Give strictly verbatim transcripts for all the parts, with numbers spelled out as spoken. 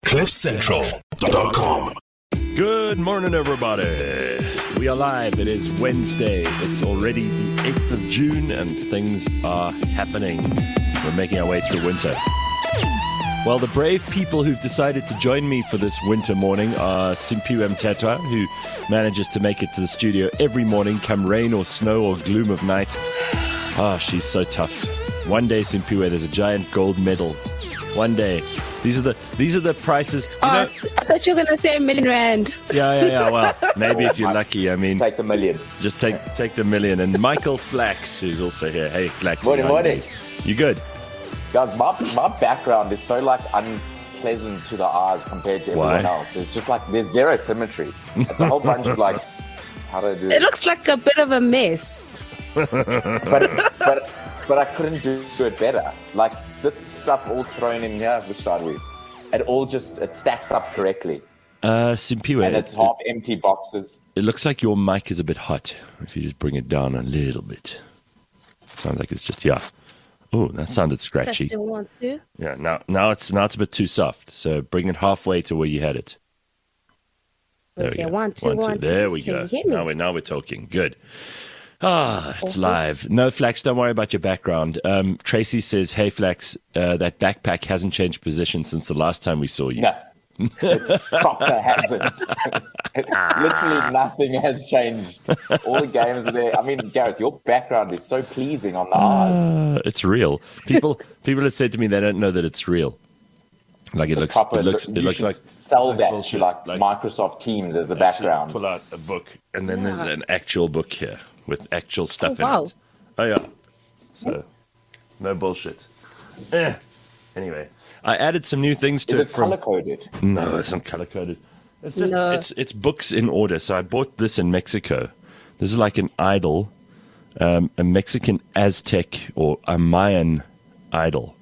cliff central dot com. Good morning, everybody. We are live. It is Wednesday. It's already the eighth of June, and things are happening. We're making our way through winter. Well, the brave people who've decided to join me for this winter morning are Simphiwe Mthethwa, who manages to make it to the studio every morning, come rain or snow or gloom of night. Ah, she's so tough. One day, Simphiwe, there's a giant gold medal. One day. These are the these are the prices. You oh, know, I thought you were going to say a million rand. Yeah, yeah, yeah. Well, maybe if you're lucky. I mean, take the million. Just take take the million. And Michael Flax, who's also here. Hey, Flax. Morning, morning. You good? Guys, my, my background is so like unpleasant to the eyes compared to everyone Why? else. It's just like there's zero symmetry. It's a whole bunch of like, how do I do it? It looks like a bit of a mess. but, but, but I couldn't do it better. Like this stuff all thrown in here, which side we? It all just, it stacks up correctly. Uh, Simphiwe. And it's half empty boxes. It looks like your mic is a bit hot. If you just bring it down a little bit. Sounds like it's just, yeah. Oh, that sounded scratchy. Testing one, two. Yeah, now now it's now it's a bit too soft. So bring it halfway to where you had it. There Okay, we go. one, two, one, two. one, two. There we Can go. you hear me? Now we're now we're talking. Good. Ah, it's Awesome. live. No, Flax, don't worry about your background. Um, Tracy says, "Hey, Flax, uh, that backpack hasn't changed position since the last time we saw you." No. It proper hasn't. Literally nothing has changed. All the games are there. I mean, Gareth, your background is so pleasing on the eyes. Uh, it's real. People people have said to me they don't know that it's real. Like it The looks proper, it looks you it looks should like sell like that bullshit. to like, Like- Microsoft Teams as a Actually background. Pull out a book, and then there's Yeah. an actual book here with actual stuff Oh, wow. in it. Oh yeah. So no bullshit. Eh. Anyway, I added some new things to Is it it from color coded? No, it's not color coded. It's just No. it's it's books in order. So I bought this in Mexico. This is like an idol, um, a Mexican Aztec or a Mayan idol.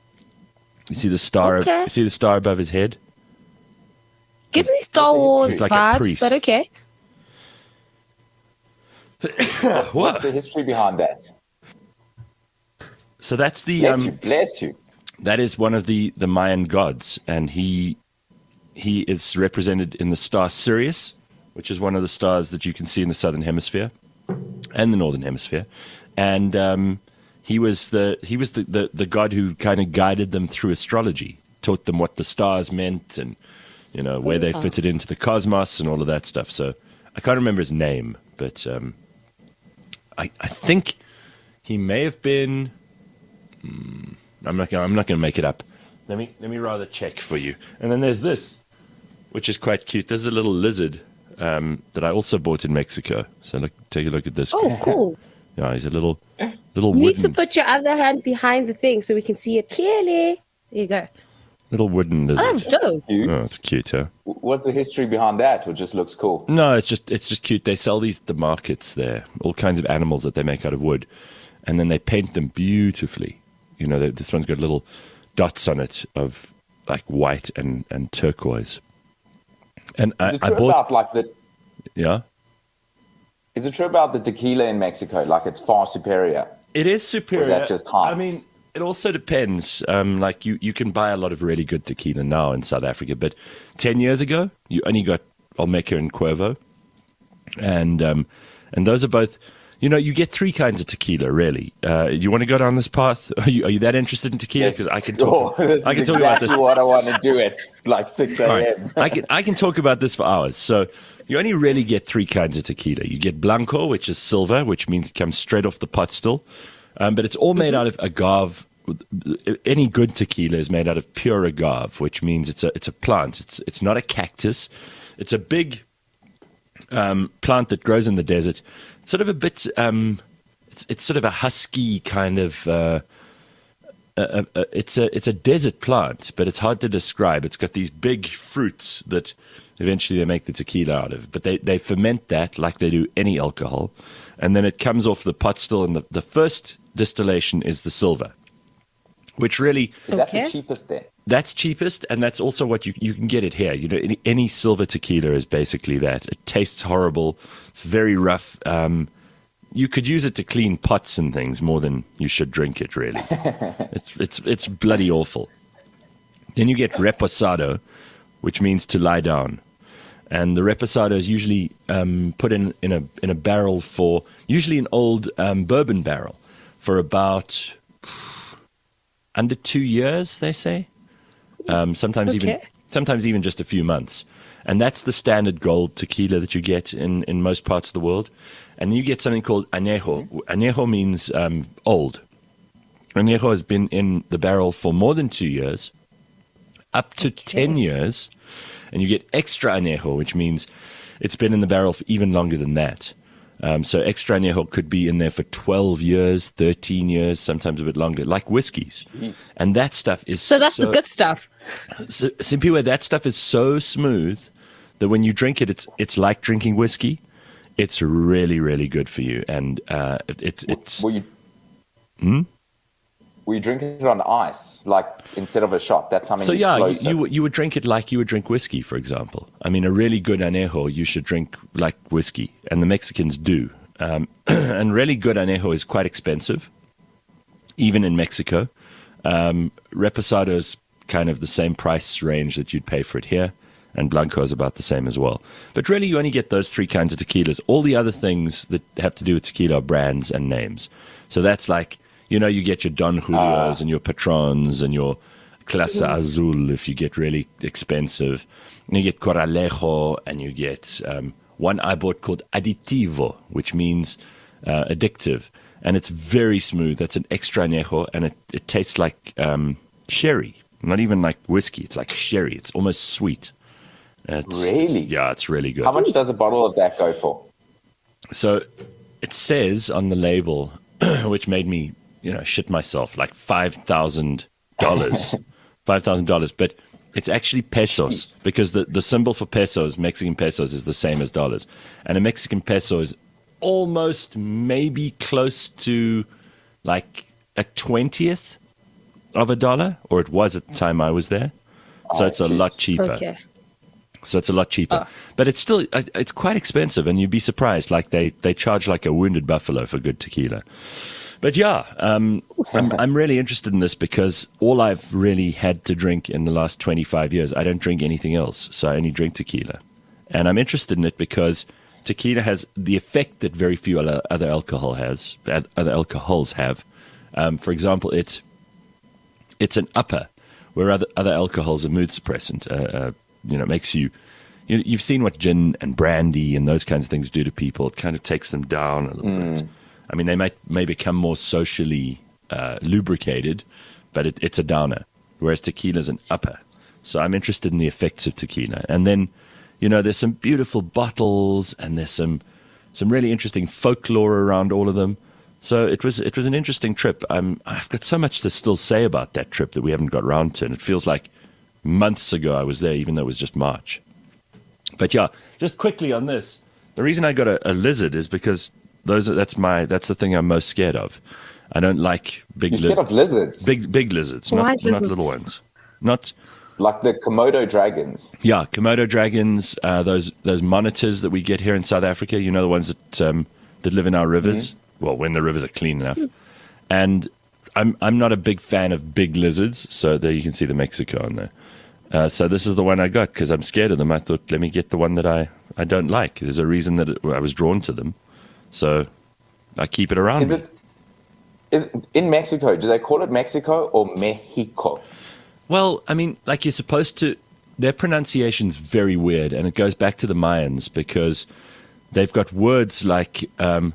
You see the star? Okay. You see the star above his head? Give me Star Wars He's like a vibes, priest. but okay. What's the history behind that? So that's the Bless um, you, bless you. that is one of the, the Mayan gods, and he he is represented in the star Sirius, which is one of the stars that you can see in the southern hemisphere and the northern hemisphere. And um, he was the he was the, the, the god who kind of guided them through astrology, taught them what the stars meant, and you know where they fitted into the cosmos and all of that stuff. So I can't remember his name, but um, I I think he may have been. Hmm, I'm not gonna, I'm not going to make it up. Let me let me rather check for you. And then there's this, which is quite cute. There's a little lizard um, that I also bought in Mexico. So look, take a look at this. Oh, cool. Yeah, he's a little little You need to wooden put your other hand behind the thing so we can see it clearly. There you go. little wooden Oh, lizard. that's dope. Cute. Oh, it's cute, huh? What's the history behind that? Or just looks cool? No, it's just it's just cute. They sell these at the markets there, all kinds of animals that they make out of wood, and then they paint them beautifully. You know, they- this one's got little dots on it of like white and, and turquoise. And Is I, it I true bought, about like the? yeah. Is it true about the tequila in Mexico? Like it's far superior. It is superior. that just hype? I mean, it also depends. Um, like you, you can buy a lot of really good tequila now in South Africa, but ten years ago, you only got Olmeca and Cuervo, and um, and those are both. You know, you get three kinds of tequila, really. Uh, you want to go down this path? Are you, are you that interested in tequila? Because I can talk. Oh, this I can is talk about exactly this. what I want to do. It's like six All right. a.m. I can I can talk about this for hours. So you only really get three kinds of tequila. You get blanco, which is silver, which means it comes straight off the pot still, um, but it's all made out of agave. Any good tequila is made out of pure agave, which means it's a it's a plant. It's it's not a cactus. It's a big um, plant that grows in the desert. It's sort of a bit. Um, it's it's sort of a husky kind of. Uh, Uh, uh, it's a it's a desert plant, but it's hard to describe. It's got these big fruits that eventually they make the tequila out of. But they, they ferment that like they do any alcohol, and then it comes off the pot still. And the, the first distillation is the silver, which really Is that Okay. the cheapest there? that's cheapest, and that's also what you you can get it here. You know, any, any silver tequila is basically that. It tastes horrible. It's very rough. Um, you could use it to clean pots and things more than you should drink it. Really, it's it's it's bloody awful. Then you get reposado, which means to lie down. And the reposado is usually um, put in, in a in a barrel for, usually an old um, bourbon barrel, for about under two years, they say. Um, sometimes Okay. even sometimes even just a few months. And that's the standard gold tequila that you get in, in most parts of the world. And you get something called añejo. Añejo means um, old. Añejo has been in the barrel for more than two years, up to ten years. And you get extra añejo, which means it's been in the barrel for even longer than that. Um, so extra añejo could be in there for twelve years, thirteen years, sometimes a bit longer, like whiskeys. Jeez. And that stuff is So that's the good stuff. So, Simpiwe, that stuff is so smooth that when you drink it, it's it's like drinking whiskey. It's really, really good for you. And uh, it, it, it's... Were you, Hmm? were you drinking it on ice, like instead of a shot? That's something So you yeah, slow you, sip. you would- you would drink it like you would drink whiskey, for example. I mean, a really good añejo you should drink like whiskey, and the Mexicans do. Um, and really good añejo is quite expensive, even in Mexico. Um, Reposado is kind of the same price range that you'd pay for it here, and Blanco is about the same as well. But really, you only get those three kinds of tequilas. All the other things that have to do with tequila are brands and names. So that's like, you know, you get your Don Julios and your Patrons and your Clase Azul if you get really expensive. And you get Coralejo, and you get um, one I bought called Aditivo, which means uh, addictive. And it's very smooth. That's an extra añejo, and it, it tastes like um, sherry, not even like whiskey. It's like sherry. It's almost sweet. It's, Really? it's- yeah, it's really good. How much does a bottle of that go for? So it says on the label, which made me, you know, shit myself, like five thousand dollars. five thousand dollars. But it's actually pesos, because the, the symbol for pesos, Mexican pesos, is the same as dollars. And a Mexican peso is almost maybe close to like a twentieth of a dollar, or it was at the time I was there. So Oh, it's a jeez. lot cheaper. Okay. So it's a lot cheaper, but it's still uh, it's quite expensive, and you'd be surprised. Like they, they charge like a wounded buffalo for good tequila. But yeah, um, I'm I'm really interested in this because all I've really had to drink in the last twenty-five years, I don't drink anything else, so I only drink tequila, and I'm interested in it because tequila has the effect that very few other other alcohol has, other alcohols have. Um, for example, it's it's an upper, where other other alcohols are mood suppressant. Uh, uh, you know, it makes you, you. You've seen what gin and brandy and those kinds of things do to people. It kind of takes them down a little bit. I mean, they might may become more socially uh, lubricated, but it, it's a downer. Whereas tequila's an upper. So I'm interested in the effects of tequila. And then, you know, there's some beautiful bottles, and there's some some really interesting folklore around all of them. So it was it was an interesting trip. I'm I've got so much to still say about that trip that we haven't got round to, and it feels like months ago I was there, even though it was just March. But yeah, just quickly on this, the reason I got a, a lizard is because those are, that's my that's the thing I'm most scared of. I don't like big You're scared lizards. of lizards, Big big lizards, Why not not lizards? little ones. Not like the Komodo dragons. yeah, Komodo dragons, uh, those those monitors that we get here in South Africa. You know, the ones that um, that live in our rivers. Well, when the rivers are clean enough. And I'm I'm not a big fan of big lizards. So there you can see the Mexico on there. Uh, so this is the one I got because I'm scared of them. I thought, let me get the one that I, I don't like. There's a reason that it, I was drawn to them. So I keep it around Is me. it is in Mexico? Do they call it Mexico or Mexico? Well, I mean, like you're supposed to. Their pronunciation's very weird, and it goes back to the Mayans because they've got words like, um,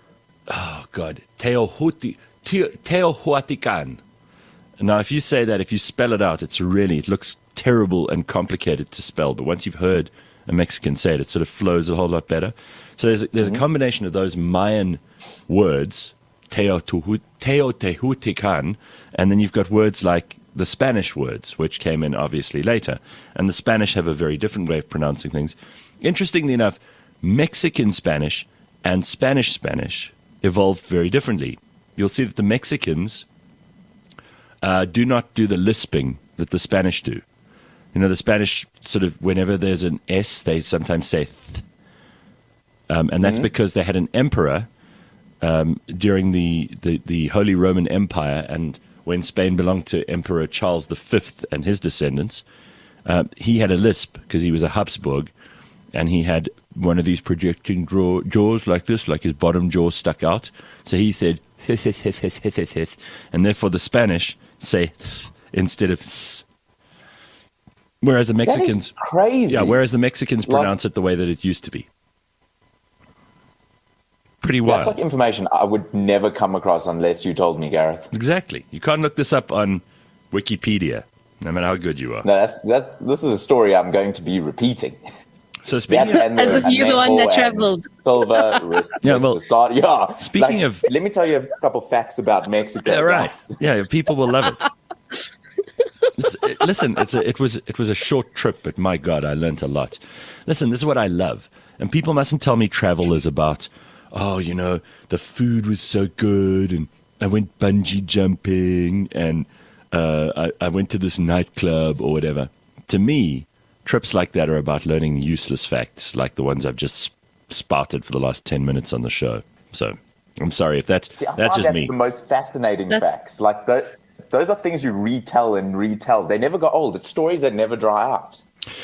oh God, Teohuti, Teo- Teohuatican. Now, if you say that, if you spell it out, it's really, it looks terrible and complicated to spell. But once you've heard a Mexican say it, it sort of flows a whole lot better. So there's a, there's a combination of those Mayan words, Teotuhu- Teotehuatican, and then you've got words like the Spanish words, which came in obviously later. And the Spanish have a very different way of pronouncing things. Interestingly enough, Mexican Spanish and Spanish Spanish evolved very differently. You'll see that the Mexicans uh, do not do the lisping that the Spanish do. You know, the Spanish sort of, whenever there's an S, they sometimes say th. Um, and that's because they had an emperor um, during the, the, the Holy Roman Empire, and when Spain belonged to Emperor Charles the Fifth and his descendants, Uh, he had a lisp because he was a Habsburg, and he had one of these projecting draw, jaws like this, like his bottom jaw stuck out. So he said, hiss, hiss, hiss, hiss, hiss, hiss, hiss. And therefore the Spanish say instead of s. Whereas the Mexicans... That is crazy. Yeah, whereas the Mexicans Like- pronounce it the way that it used to be. Pretty That's wild. like information I would never come across unless you told me, Gareth. Exactly. You can't look this up on Wikipedia, no matter how good you are. No, that's that's this is a story I'm going to be repeating. So speaking That of... and As if and you're the one that netball and travelled. Silver, wrist, Yeah, wrist well, to start. Yeah. speaking Like, of- let me tell you a couple facts about Mexico. Yeah, right. guys. Yeah, people will love it. It's, it, listen, it's a, it was it was a short trip, but my God, I learnt a lot. Listen, this is what I love, and people mustn't tell me travel is about, oh, you know, the food was so good, and I went bungee jumping, and uh, I, I went to this nightclub or whatever. To me, trips like that are about learning useless facts, like the ones I've just spouted for the last ten minutes on the show. So I'm sorry if that's See, I that's find just that's me. the most fascinating That's- facts. Like the, those are things you retell and retell. They never go old. It's stories that never dry out.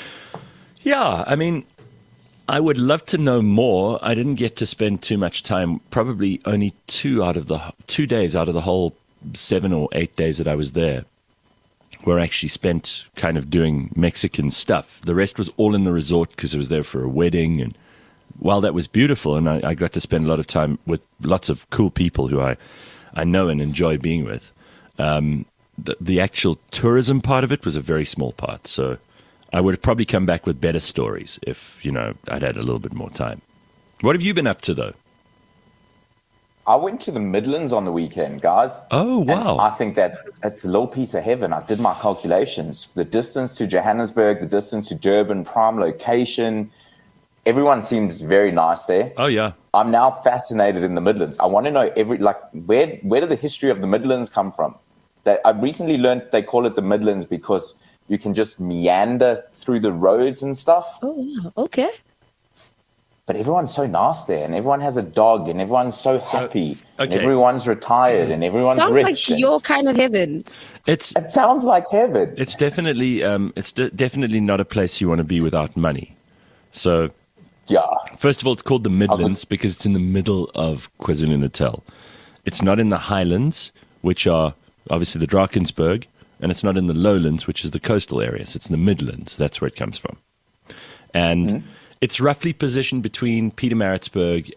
Yeah, I mean, I would love to know more. I didn't get to spend too much time. Probably only two out of the two days out of the whole seven or eight days that I was there were actually spent kind of doing Mexican stuff. The rest was all in the resort because I was there for a wedding, and while that was beautiful, and I, I got to spend a lot of time with lots of cool people who I I know and enjoy being with. Um, the, the actual tourism part of it was a very small part. So I would have probably come back with better stories if, you know, I'd had a little bit more time. What have you been up to, though? I went to the Midlands on the weekend, guys. Oh, And wow. I think that it's a little piece of heaven. I did my calculations. The distance to Johannesburg, the distance to Durban, prime location. Everyone seems very nice there. Oh, yeah. I'm now fascinated in the Midlands. I want to know every like where where did the history of the Midlands come from? That I recently learned they call it the Midlands because you can just meander through the roads and stuff. Oh, wow. Okay. But everyone's so nice there, and everyone has a dog, and everyone's so happy, and okay. everyone's retired, and everyone's Sounds rich. like and- your kind of heaven. It's It sounds like heaven. it's definitely um, it's de- definitely not a place you want to be without money. So Yeah. first of all, it's called the Midlands because it's in the middle of KwaZulu-Natal. It's not in the highlands, which are obviously the Drakensberg, and it's not in the lowlands, which is the coastal areas. It's in the Midlands. That's where it comes from. And it's roughly positioned between Pietermaritzburg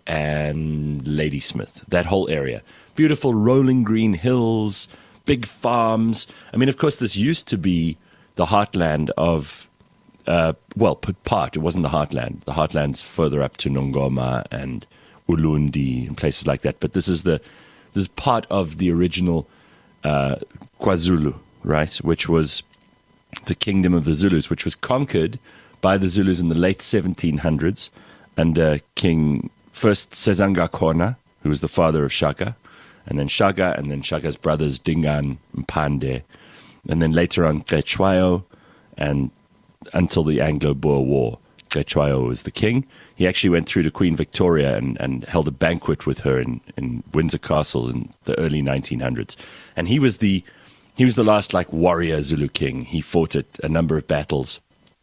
and Ladysmith, that whole area. Beautiful rolling green hills, big farms. I mean, of course, this used to be the heartland of Uh, well, p- part. It wasn't the heartland. The heartland's further up to Nongoma and Ulundi and places like that. But this is the this is part of the original uh, KwaZulu, right? Which was the kingdom of the Zulus, which was conquered by the Zulus in the late seventeen hundreds under King first Sezanga Khona, who was the father of Shaka, and then Shaka, and then Shaka's brothers Dingaan and Pande, and then later on Cetshwayo, and until the Anglo-Boer War, Cetshwayo was the king. He actually went through to Queen Victoria and, and held a banquet with her in, in Windsor Castle in the early nineteen hundreds. And he was the he was the last like warrior Zulu king. He fought at a number of battles.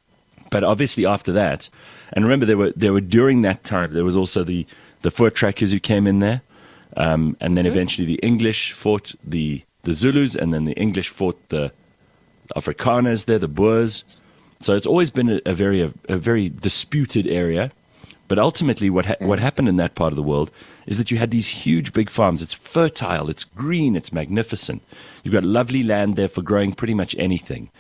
But obviously after that, and remember there were there were during that time there was also the the foot trackers who came in there, um, and then eventually the English fought the the Zulus, and then the English fought the Afrikaners there, the Boers. So it's always been a, a very a, a very disputed area. But ultimately, what ha- what happened in that part of the world is that you had these huge big farms. It's fertile, it's green, it's magnificent. You've got lovely land there for growing pretty much anything,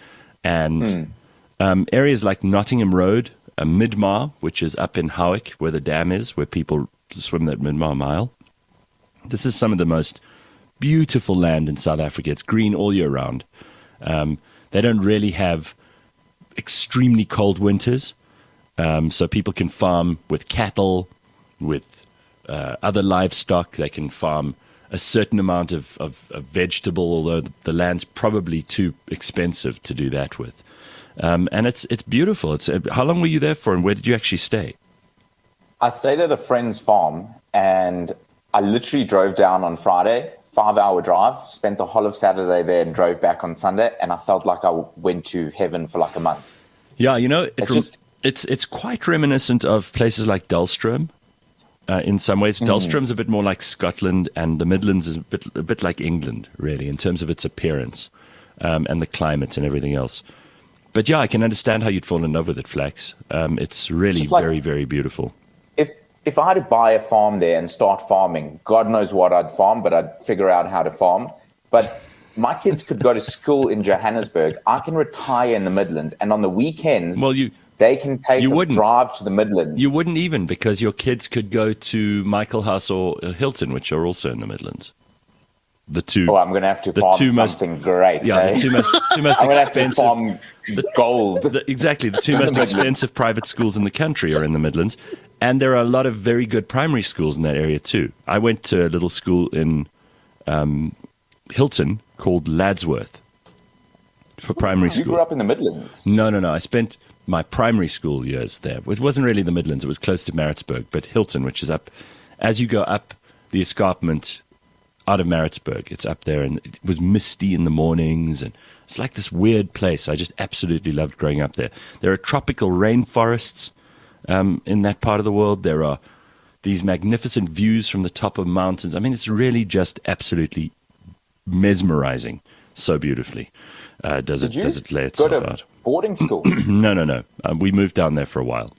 and um, areas like Nottingham Road, uh, Midmar, which is up in Howick, where the dam is, where people swim that Midmar Mile. This is some of the most beautiful land in South Africa. It's green all year round. Um, they don't really have extremely cold winters, um, so people can farm with cattle, with uh, other livestock. They can farm a certain amount of, of, of vegetable, although the, the land's probably too expensive to do that with. Um, and it's it's beautiful. It's uh, how long were you there for, and where did you actually stay? I stayed at a friend's farm, and I literally drove down on Friday, five-hour drive, spent the whole of Saturday there and drove back on Sunday, and I felt like I went to heaven for like a month. Yeah, you know, it It's rem- just- it's it's quite reminiscent of places like Dulstrom. Uh, in some ways, Dulstrom's a bit more like Scotland, and the Midlands is a bit a bit like England, really, in terms of its appearance um, and the climate and everything else. But yeah, I can understand how you'd fall in love with it, Flax. Um, it's really Just like- very, very beautiful. If if I had to buy a farm there and start farming, God knows what I'd farm, but I'd figure out how to farm. But my kids could go to school in Johannesburg. I can retire in the Midlands, and on the weekends, Well, you they can take you a wouldn't. drive to the Midlands. you wouldn't even, because your kids could go to Michael House or uh, Hilton, which are also in the Midlands. The two. Oh, I'm going to have to the farm two most- something great. Yeah, eh? the two most two most I'm going to have to expensive. farm gold. The, exactly, the two most expensive private schools in the country are in the Midlands, and there are a lot of very good primary schools in that area too. I went to a little school in um, Hilton called Ladsworth for primary You school. grew up in the Midlands. No, no, no. I spent my primary school years there. It wasn't really the Midlands. It was close to Maritzburg, but Hilton, which is up as you go up the escarpment out of Maritzburg. It's up there, and it was misty in the mornings, and it's like this weird place. I just absolutely loved growing up there. There are tropical rainforests um, in that part of the world. There are these magnificent views from the top of mountains. I mean, it's really just absolutely mesmerizing. So beautifully uh, does Did it you does it lay go itself to out. boarding school? No, no, no. Um, we moved down there for a while.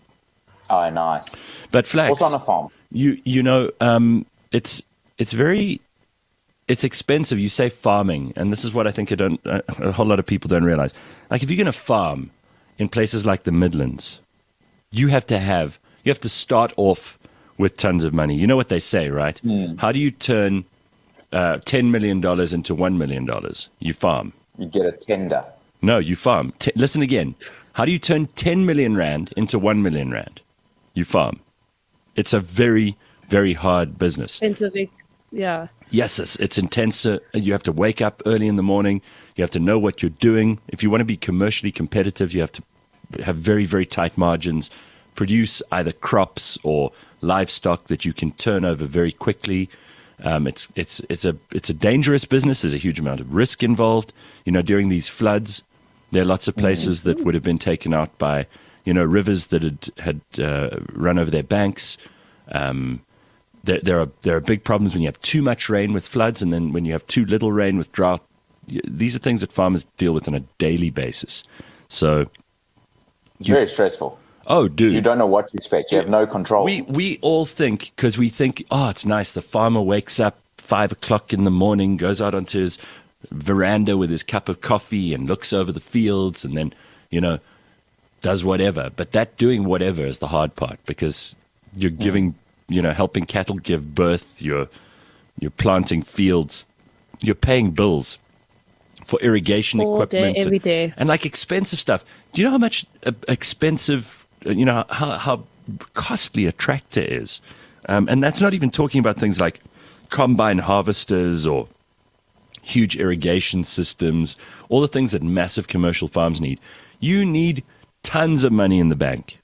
Oh, nice. But Flax, What's on a farm? you you know, um, it's it's very it's expensive. You say farming, and this is what I think I don't, uh, a whole lot of people don't realize. Like, if you're going to farm in places like the Midlands, you have to have you have to start off with tons of money. You know what they say, right? Hmm. How do you turn uh, ten million dollars into one million dollars? You farm. You get a tender. No, you farm. T- listen again. How do you turn ten million rand into one million rand? You farm. It's a very, very hard business. Expensive. Yeah. Yes, it's, it's intense. Uh, You have to wake up early in the morning. You have to know what you're doing. If you want to be commercially competitive, you have to have very, very tight margins, produce either crops or livestock that you can turn over very quickly. Um, it's it's it's a it's a dangerous business. There's a huge amount of risk involved. You know, during these floods, there are lots of places that would have been taken out by, you know, rivers that had had uh, run over their banks. Um, there, there are there are big problems when you have too much rain with floods, and then when you have too little rain with drought. Y- These are things that farmers deal with on a daily basis. So, It's You- very stressful. oh, dude, You don't know what to expect. You have no control. We we all think, because we think, oh, it's nice. The farmer wakes up five o'clock in the morning, goes out onto his veranda with his cup of coffee and looks over the fields, and then, you know, does whatever. But that doing whatever is the hard part, because you're giving, you know, helping cattle give birth. You're you're planting fields. You're paying bills for irrigation All day, equipment, every and- day. and like expensive stuff. Do you know how much uh, expensive, uh, you know, how, how costly a tractor is? Um, and that's not even talking about things like combine harvesters or huge irrigation systems, all the things that massive commercial farms need. You need tons of money in the bank.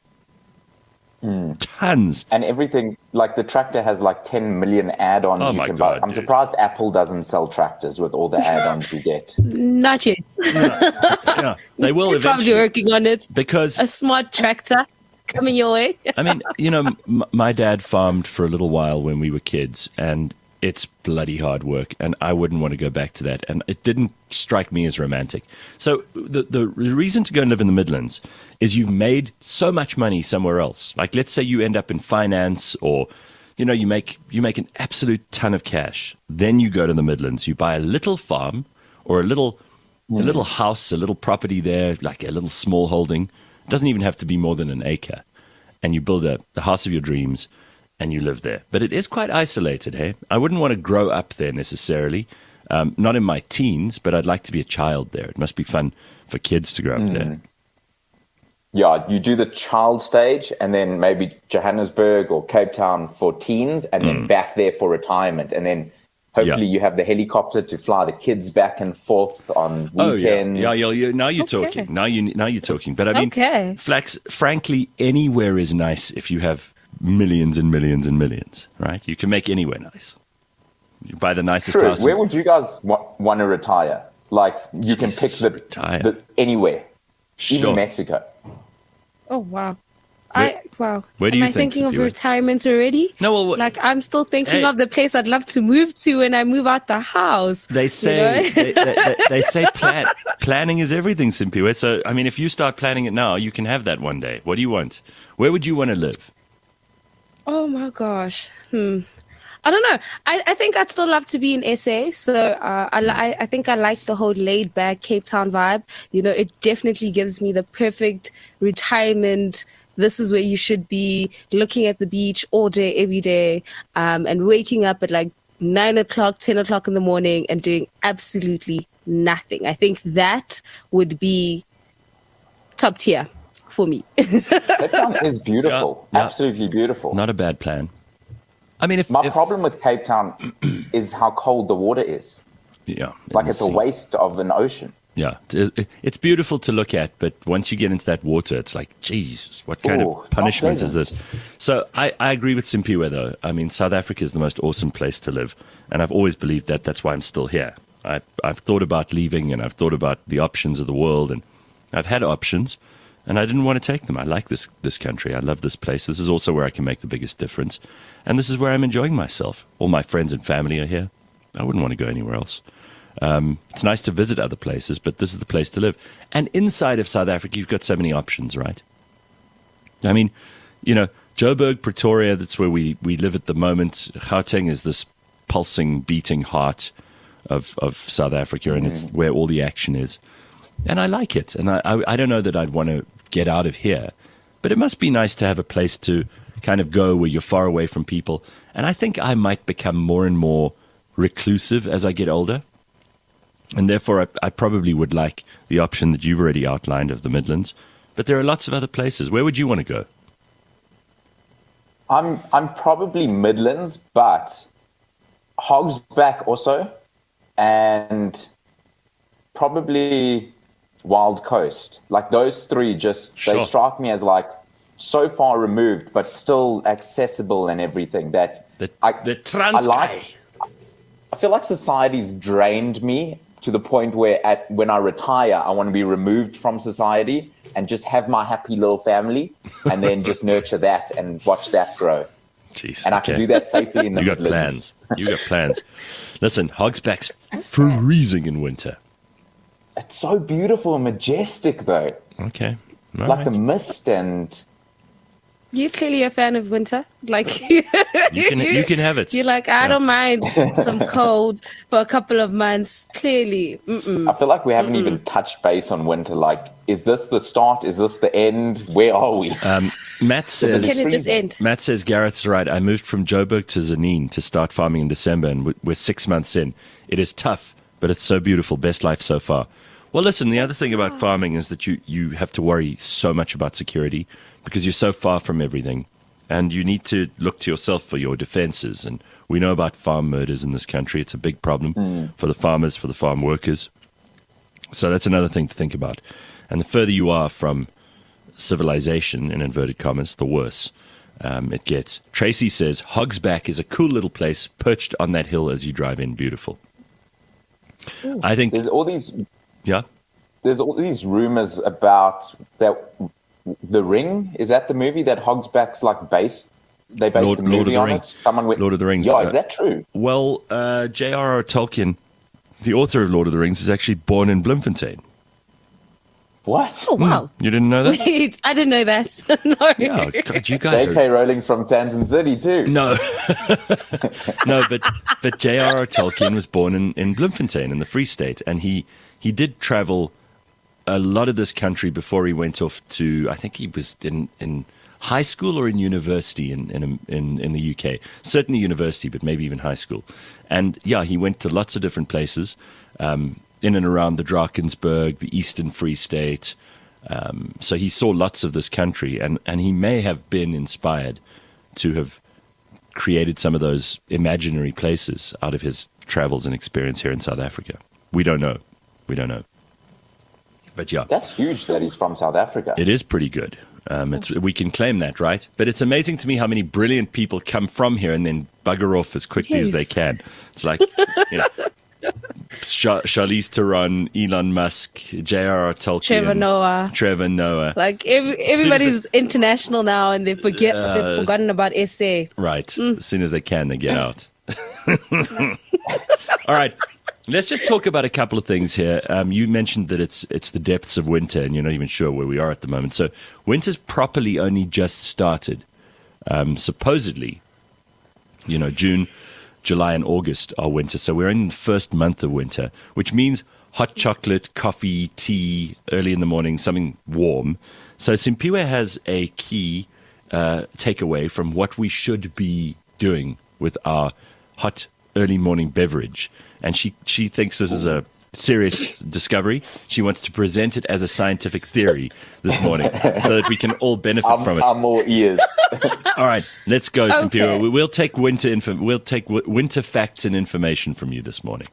Tons. and everything, like the tractor has like ten million add-ons Oh you my can God, buy. I'm dude. surprised Apple doesn't sell tractors with all the add-ons you get. Not yet. Yeah, they will You're probably eventually. working on it. Because A smart tractor coming your way. I mean, you know, m- my dad farmed for a little while when we were kids, and it's bloody hard work, and I wouldn't want to go back to that. And it didn't strike me as romantic. So the the reason to go and live in the Midlands is you've made so much money somewhere else. Like, let's say you end up in finance, or you know, you make you make an absolute ton of cash. Then you go to the Midlands, you buy a little farm or a little a little house, a little property there, like a little small holding. It doesn't even have to be more than an acre. And you build a, the house of your dreams, and you live there. But it is quite isolated, hey? I wouldn't want to grow up there necessarily. Um, not in my teens, but I'd like to be a child there. It must be fun for kids to grow up there. Yeah, you do the child stage and then maybe Johannesburg or Cape Town for teens and Mm. then back there for retirement. And then hopefully Yeah. you have the helicopter to fly the kids back and forth on Oh yeah, weekends. yeah, yeah, yeah. Now you're Okay. talking. Now you now you're talking. But I mean, Okay. Flax. Frankly, anywhere is nice if you have millions and millions and millions. Right? You can make anywhere nice. You buy the nicest True. house. Where would you guys wa- want to retire? Like you can Jesus, pick the, retire. the anywhere, Sure. even Mexico. Oh, wow. I wow. Where do Am you I think, thinking of Sipiwe? retirement already? No, well, what- like I'm still thinking Hey. of the place I'd love to move to when I move out the house. They you say know? they, they, they, they say plan, planning is everything, Simpiwe. So I mean, if you start planning it now, you can have that one day. What do you want? Where would you want to live? Oh my gosh. Hmm. I don't know. I, I think I'd still love to be in S A. So uh, I, li- I I think I like the whole laid back Cape Town vibe. You know, it definitely gives me the perfect retirement. This is where you should be, looking at the beach all day, every day, um, and waking up at like nine o'clock, ten o'clock in the morning and doing absolutely nothing. I think that would be top tier for me. Cape Town is beautiful, Yeah, yeah. absolutely beautiful. Not a bad plan. I mean, if My if, problem with Cape Town is how cold the water is. yeah, Like the it's a sea. waste of an ocean. Yeah, it- it's beautiful to look at, but once you get into that water, it's like, geez, what kind Ooh, of it's not punishment is pleasant. this? So I, I agree with Simpiwe, though. I mean, South Africa is the most awesome place to live, and I've always believed that. That's why I'm still here. I, I've thought about leaving, and I've thought about the options of the world, and I've had options, and I didn't want to take them. I like this this country. I love this place. This is also where I can make the biggest difference, and this is where I'm enjoying myself. All my friends and family are here. I wouldn't want to go anywhere else. Um, it's nice to visit other places, but this is the place to live. And inside of South Africa, you've got so many options, right? I mean, you know, Joburg, Pretoria, that's where we, we live at the moment. Gauteng is this pulsing, beating heart of, of South Africa, and it's where all the action is. And I like it. And I, I, I don't know that I'd want to get out of here, but it must be nice to have a place to kind of go where you're far away from people. And I think I might become more and more reclusive as I get older. And therefore, I, I probably would like the option that you've already outlined of the Midlands. But there are lots of other places. Where would you want to go? I'm I'm probably Midlands, but Hogsback also, and probably Wild Coast. Like those three, just Sure. they strike me as like so far removed, but still accessible and everything. That The, I, the I Transkei. like. I feel like society's drained me to the point where at when I retire, I want to be removed from society and just have my happy little family and then just nurture that and watch that grow. Jeez, And I okay. can do that safely in the You got Midlands. plans. You got plans. Listen, Hogsback's freezing in winter. It's so beautiful and majestic, though. Okay. All Like right. the mist and You're clearly a fan of winter. Like you You can you can have it. You're like, I don't mind some cold for a couple of months. Clearly. Mm-mm. I feel like we haven't even touched base on winter. Like, is this the start? Is this the end? Where are we? Um, Matt says Can it just freezing. end? Matt says Gareth's right. I moved from Joburg to Zanin to start farming in December, and we- we're six months in. It is tough, but it's so beautiful. Best life so far. Well, listen, the other thing about farming is that you, you have to worry so much about security because you're so far from everything, and you need to look to yourself for your defenses. And we know about farm murders in this country. It's a big problem for the farmers, for the farm workers. So that's another thing to think about. And the further you are from civilization, in inverted commas, the worse um, it gets. Tracy says Hogsback is a cool little place perched on that hill as you drive in. Beautiful. I think, There's all these yeah. there's all these rumors about that The Ring. Is that the movie that Hogsback's like based? They based Lord- the Lord of movie the on Rings. it. Someone went, Lord of the Rings, Yeah, uh, is that true? Well, uh, J R R. Tolkien, the author of Lord of the Rings, is actually born in Bloemfontein. What? Oh, wow. You didn't know that? Wait, I didn't know that. no. Yeah, God, you guys J are... K. Rowling's from Sanson City too. No, no, but but J R R. Tolkien was born in, in Bloemfontein in the Free State, and he he did travel a lot of this country before he went off to, I think he was in, in high school or in university in in, in in the U K, certainly university, but maybe even high school. And yeah, he went to lots of different places um, in and around the Drakensberg, the Eastern Free State. Um, so he saw lots of this country, and, and he may have been inspired to have created some of those imaginary places out of his travels and experience here in South Africa. We don't know. We don't know. But yeah, That's huge that he's from South Africa. it is pretty good. Um, it's, we can claim that, right? But it's amazing to me how many brilliant people come from here and then bugger off as quickly as Yes. they can. It's like, you know, Char- Charlize Theron, Elon Musk, J R R Tolkien, Trevor Noah. Trevor Noah. Like every, everybody's international now, and they forget uh, they've forgotten about S A. Right. Mm. As soon as they can, they get out. All right. Let's just talk about a couple of things here. Um, you mentioned that it's it's the depths of winter, and you're not even sure where we are at the moment. So winter's properly only just started. Um, supposedly, you know, June, July, and August are winter. So we're in the first month of winter, which means hot chocolate, coffee, tea, early in the morning, something warm. So Simpiwe has a key uh, takeaway from what we should be doing with our hot early morning beverage. And she, she thinks this is a serious discovery. She wants to present it as a scientific theory this morning so that we can all benefit I'm, from it. I'm all ears. All right, let's go, Okay. Simpiwe. We- We'll take winter info- We'll take w- winter facts and information from you this morning.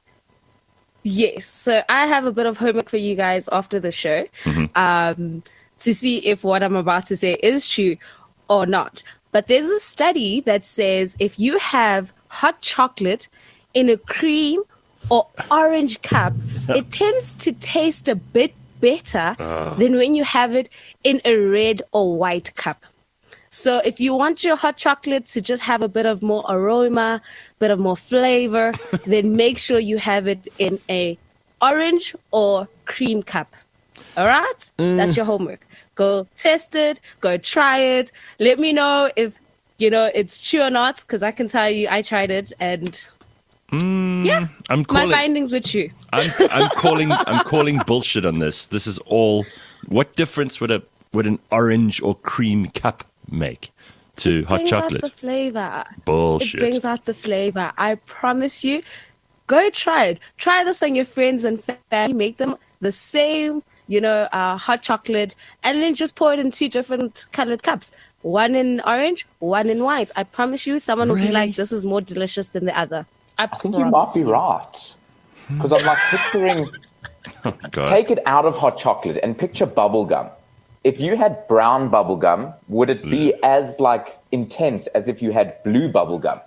Yes. So I have a bit of homework for you guys after the show um, to see if what I'm about to say is true or not. But there's a study that says if you have hot chocolate in a cream or orange cup, it tends to taste a bit better than when you have it in a red or white cup. So if you want your hot chocolate to just have a bit of more aroma, bit of more flavor, then make sure you have it in a orange or cream cup. All right? That's your homework. Go test it. Go try it. Let me know if, you know, it's true or not, because I can tell you I tried it and yeah, I'm my calling. findings were true. I'm, I'm calling. I'm calling bullshit on this. This is all. What difference would a would an orange or cream cup make to hot Brings chocolate? out the flavor. Bullshit. It brings out the flavor. I promise you. Go try it. Try this on your friends and family. Make them the same, you know, uh, hot chocolate, and then just pour it in two different colored cups. One in orange, one in white. I promise you, someone will Really? be like, "This is more delicious than the other." I, I think you might be right. Because I'm like picturing, Oh, God. take it out of hot chocolate and picture bubble gum. If you had brown bubble gum, would it be as like intense as if you had blue bubble gum?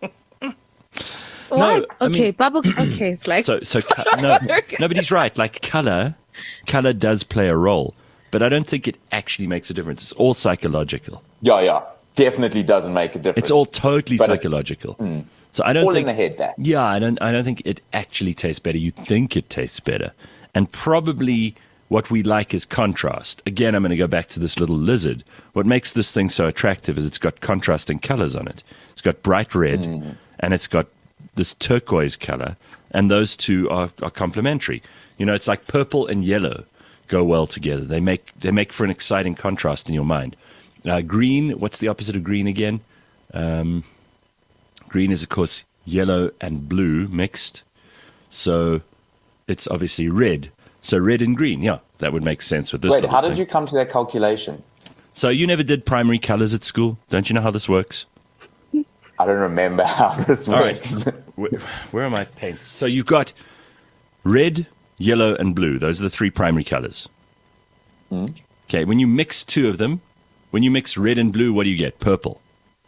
What? I okay, mean- bubble. Okay, like So, so co- no, no, but he's right. Like color, color does play a role, but I don't think it actually makes a difference. It's all psychological. Yeah, yeah. Definitely doesn't make a difference. It's all totally But it- psychological. So I don't all in think the head, that. Yeah, I don't. I don't think it actually tastes better. You think it tastes better, and probably what we like is contrast. Again, I'm going to go back to this little lizard. What makes this thing so attractive is it's got contrasting colors on it. It's got bright red, Mm. and it's got this turquoise color, and those two are, are complementary. You know, it's like purple and yellow go well together. They make they make for an exciting contrast in your mind. Uh, green. What's the opposite of green again? Um, Green is, of course, yellow and blue mixed. So it's obviously red. So red and green, yeah, that would make sense with this Wait, little how thing. did you come to that calculation? So you never did primary colors at school? Don't you know how this works? I don't remember how this All right. works. Where, where are my paints? So you've got red, yellow, and blue. Those are the three primary colors. Okay, when you mix two of them, when you mix red and blue, what do you get? Purple.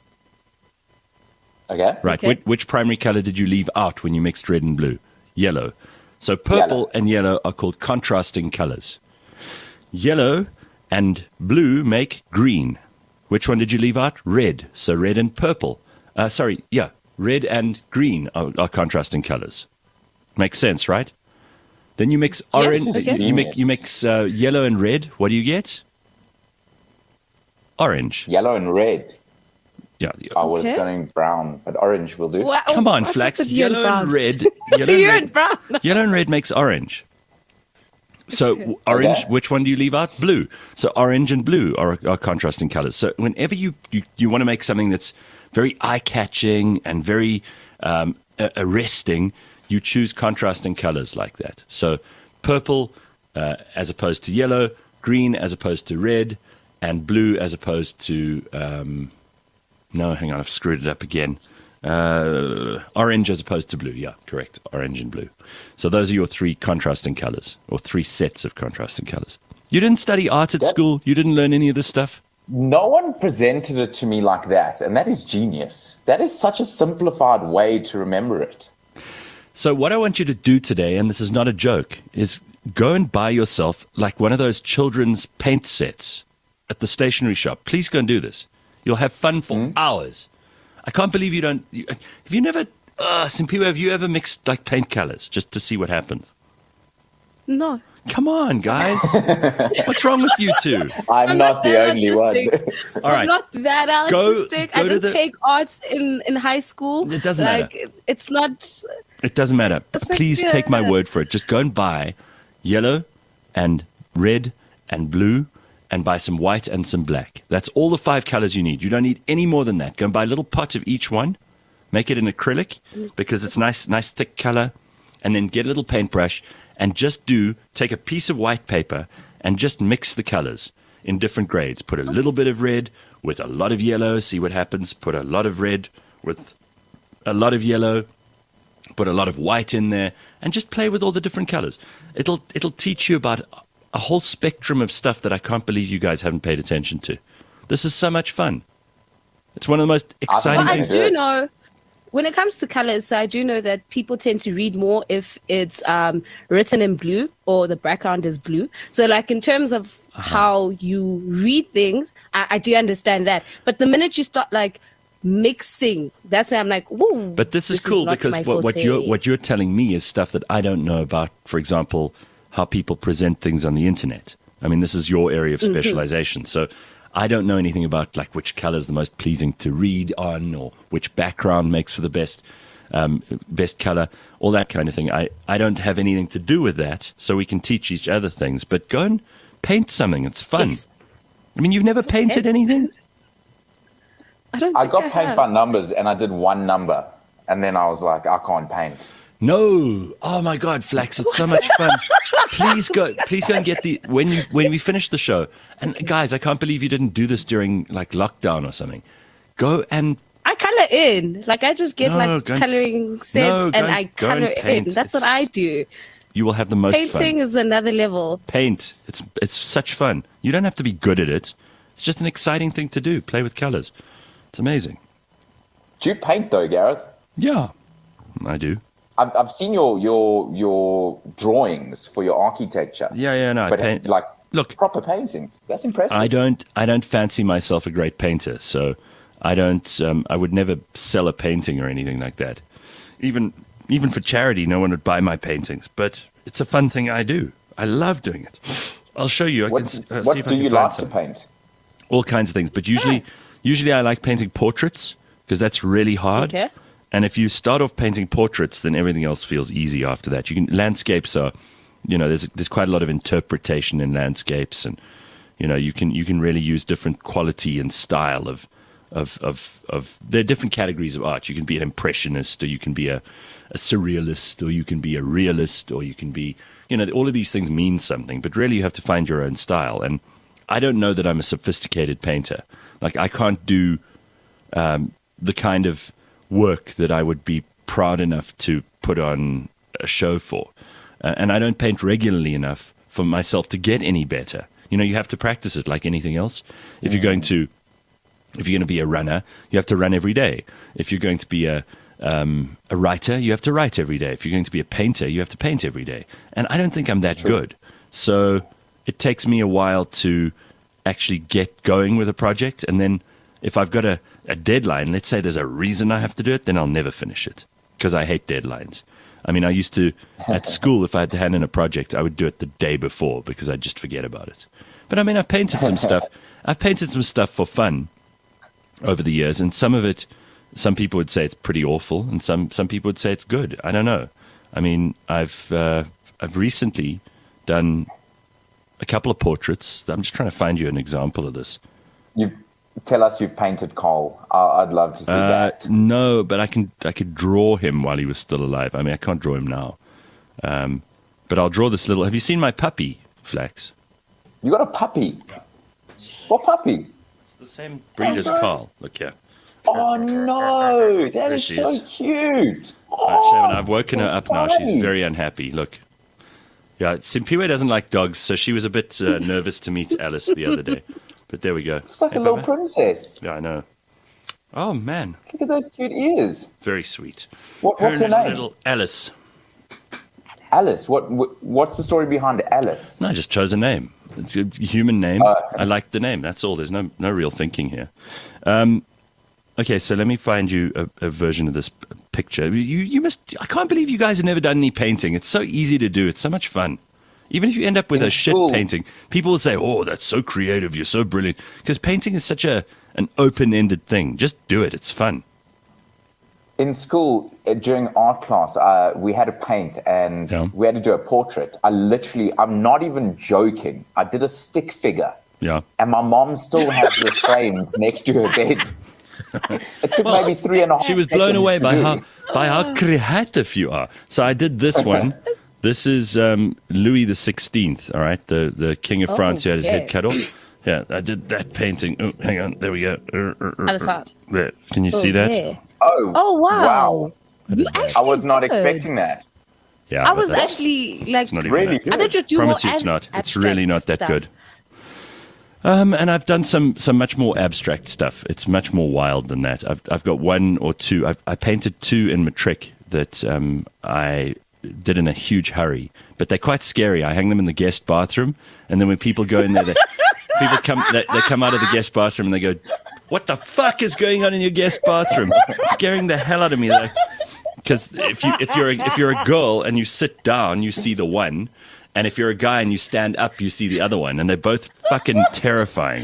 Okay. Right. Okay. Which, which primary color did you leave out when you mixed red and blue? Yellow. So purple Yellow. and yellow are called contrasting colors. Yellow and blue make green. Which one did you leave out? Red. So red and purple. Uh, sorry, yeah. Red and green are, are contrasting colors. Makes sense, right? Then you mix orange. okay. You mix, you mix uh, yellow and red. What do you get? Orange. Yellow and red. Yeah. I was Okay. going brown, but orange will do. Wow, Come on, what's up Flax. with you and Yellow and brown? red. Yellow You're and in brown. Yellow and red makes orange. So w- orange, Okay. which one do you leave out? Blue. So orange and blue are, are contrasting colors. So whenever you, you, you want to make something that's very eye-catching and very um, a- arresting, you choose contrasting colors like that. So purple uh, as opposed to yellow, green as opposed to red, and blue as opposed to... Um, no, hang on, I've screwed it up again. Uh, orange as opposed to blue. Yeah, correct. Orange and blue. So those are your three contrasting colors, or three sets of contrasting colors. You didn't study art at Yep. school? You didn't learn any of this stuff? No one presented it to me like that, and that is genius. That is such a simplified way to remember it. So what I want you to do today, and this is not a joke, is go and buy yourself like one of those children's paint sets at the stationery shop. Please go and do this. You'll have fun for mm. hours. I can't believe you don't. You, have you never, uh, Simpiwe, have you ever mixed like paint colors just to see what happens? No. Come on, guys. What's wrong with you two? I'm, I'm not, not the only artistic. one. All right. I'm not that artistic. Go, go I didn't the... take arts in, in high school. It doesn't like, matter. It's not. It doesn't matter. Please take my word for it. Just go and buy yellow and red and blue and buy some white and some black. That's all the five colors you need. You don't need any more than that. Go and buy a little pot of each one. Make it in acrylic because it's nice, nice thick color. And then get a little paintbrush and just do, take a piece of white paper and just mix the colors in different grades. Put a little bit of red with a lot of yellow, see what happens. Put a lot of red with a lot of yellow. Put a lot of white in there and just play with all the different colors. It'll it'll teach you about a whole spectrum of stuff that I can't believe you guys haven't paid attention to. This is so much fun. It's one of the most exciting well, things. I do know. When it comes to colors, so I do know that people tend to read more if it's um, written in blue or the background is blue. So like in terms of uh-huh. how you read things, I, I do understand that. But the minute you start like mixing, that's where I'm like, whoa. But this is this cool is because what, what you're what you're telling me is stuff that I don't know about, for example, how people present things on the internet. I mean, this is your area of specialization. Mm-hmm. So I don't know anything about like which color is the most pleasing to read on or which background makes for the best um, best color, all that kind of thing. I, I don't have anything to do with that, so we can teach each other things. But go and paint something. It's fun. Yes. I mean, you've never painted okay. anything? I don't I think got I paint have. by numbers and I did one number and then I was like, I can't paint. No. Oh my God, Flax, it's so much fun. Please go please go and get the when you when we finish the show. And guys, I can't believe you didn't do this during like lockdown or something. Go and I color in. Like I just get no, like and, coloring sets no, and, and I color and in. That's it's, what I do. You will have the most Painting fun. Painting is another level. Paint. It's it's such fun. You don't have to be good at it. It's just an exciting thing to do. Play with colors. It's amazing. Do you paint though, Gareth? Yeah, I do. I've, I've seen your your your drawings for your architecture. Yeah, yeah, no. But I paint, like look, proper paintings. That's impressive. I don't I don't fancy myself a great painter, so I don't. Um, I would never sell a painting or anything like that. Even even for charity, no one would buy my paintings. But it's a fun thing I do. I love doing it. I'll show you. I what can, uh, what see if do I can you find like some. to paint? All kinds of things, but usually Yeah. usually I like painting portraits because that's really hard. Okay. And if you start off painting portraits, then everything else feels easy after that. You can landscapes are, you know, there's there's quite a lot of interpretation in landscapes, and you know you can you can really use different quality and style of of of of. There are different categories of art. You can be an impressionist, or you can be a, a surrealist, or you can be a realist, or you can be, you know, all of these things mean something. But really, you have to find your own style. And I don't know that I'm a sophisticated painter. Like I can't do um, the kind of work that I would be proud enough to put on a show for. Uh, and I don't paint regularly enough for myself to get any better. You know, you have to practice it like anything else. If you're going to, if you're going to be a runner, you have to run every day. If you're going to be a, um, a writer, you have to write every day. If you're going to be a painter, you have to paint every day. And I don't think I'm that True. good. So it takes me a while to actually get going with a project. And then if I've got a, a deadline, let's say there's a reason I have to do it, then I'll never finish it because I hate deadlines. I mean, I used to, at school, if I had to hand in a project, I would do it the day before because I'd just forget about it. But I mean, I've painted some stuff. I've painted some stuff for fun over the years, and some of it, some people would say it's pretty awful, and some, some people would say it's good. I don't know. I mean, I've uh, I've recently done a couple of portraits. I'm just trying to find you an example of this. You tell us you've painted Cole. I- I'd love to see Uh, that. no, but I can I could draw him while he was still alive. I mean, I can't draw him now, um, but I'll draw this little. Have you seen my puppy, Flax? You got a puppy. What puppy? It's the same breed as Carl. Look here. Oh no, that There is she so is. cute. Uh, Oh, Shaman, I've woken her up that's now. funny. She's very unhappy. Look. Yeah, Simpiwe doesn't like dogs, so she was a bit uh, nervous to meet Alice the other day. But there we go. It's like Hey, a little Papa? princess. Yeah, I know. Oh, man. Look at those cute ears. Very sweet. What, what's her little, name? little Alice. Alice. What, what what's the story behind Alice? No, I just chose a name. It's a human name. Uh, I like the name. That's all. There's no no real thinking here. Um, okay, so let me find you a, a version of this p- picture. You you must. I can't believe you guys have never done any painting. It's so easy to do. It's so much fun. Even if you end up with In a school. shit painting, people will say, "Oh, that's so creative. You're so brilliant." Because painting is such a an open-ended thing. Just do it. It's fun. In school, uh, during art class, uh, we had to paint and Yeah. we had to do a portrait. I literally, I'm not even joking. I did a stick figure. Yeah. And my mom still has this framed next to her bed. It took maybe three and a half She was blown seconds away to by do. how by how creative you are. So I did this one. This is um, Louis the Sixteenth. All right, the the King of Oh, France who had his okay. head cut off. Yeah, I did that painting. Oh, hang on, there we go. Uh, uh, uh, Other side. there. Can you see that? Okay. Oh, Oh wow! wow. You I actually I was not did. expecting that. Yeah, I but was that's- actually like, It's not even Really that good. I thought you'd do Promise more you, it's ab- not. It's abstract really not that stuff. good. Um, and I've done some some much more abstract stuff. It's much more wild than that. I've I've got one or two. I've, I painted two in matric that um, I did in a huge hurry, but they're quite scary. I hang them in the guest bathroom, and then when people go in there, they, people come they, they come out of the guest bathroom and they go, "What the fuck is going on in your guest bathroom?" Scaring the hell out of me. Because if you if you're a, if you're a girl and you sit down, you see the one. And if you're a guy and you stand up, you see the other one. And they're both fucking terrifying.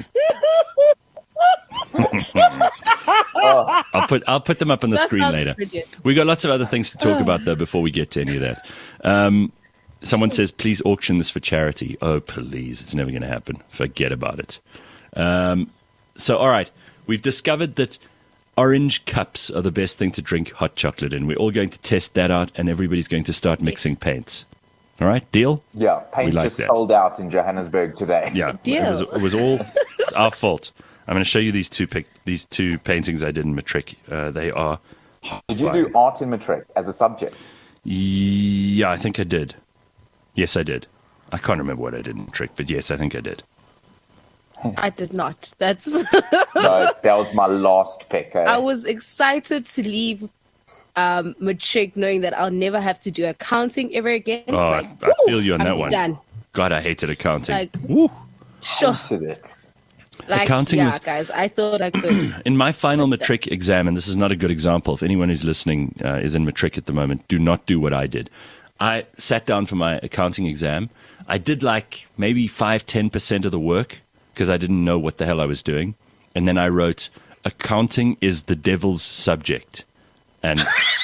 I'll put I'll put them up on the That screen sounds later. brilliant. We got lots of other things to talk about, though, before we get to any of that. Um, someone says, please auction this for charity. Oh, please. It's never going to happen. Forget about it. Um, so, all right. We've discovered that orange cups are the best thing to drink hot chocolate in. We're all going to test that out, and everybody's going to start mixing paints. All right, deal? Yeah, paint We like just that. sold out in Johannesburg today. Yeah, Deal. It was, it was all it's our fault. I'm going to show you these two pic, these two paintings I did in matric. Uh, they are. Did you do art in matric as a subject? Yeah, I think I did. Yes, I did. I can't remember what I did in matric, but yes, I think I did. I did not. That's. No, that was my last pick. eh? I was excited to leave um, matric, knowing that I'll never have to do accounting ever again. It's Oh, I, like, I woo, feel you on I'm that one. Done. God, I hated accounting. Like- Woo. Sure. Hated it. Like, Accounting yeah, was- guys. I thought I could. In my final matric exam, and this is not a good example, if anyone who's listening uh, is in matric at the moment, do not do what I did. I sat down for my accounting exam. I did like maybe five, ten percent of the work because I didn't know what the hell I was doing. And then I wrote, accounting is the devil's subject. And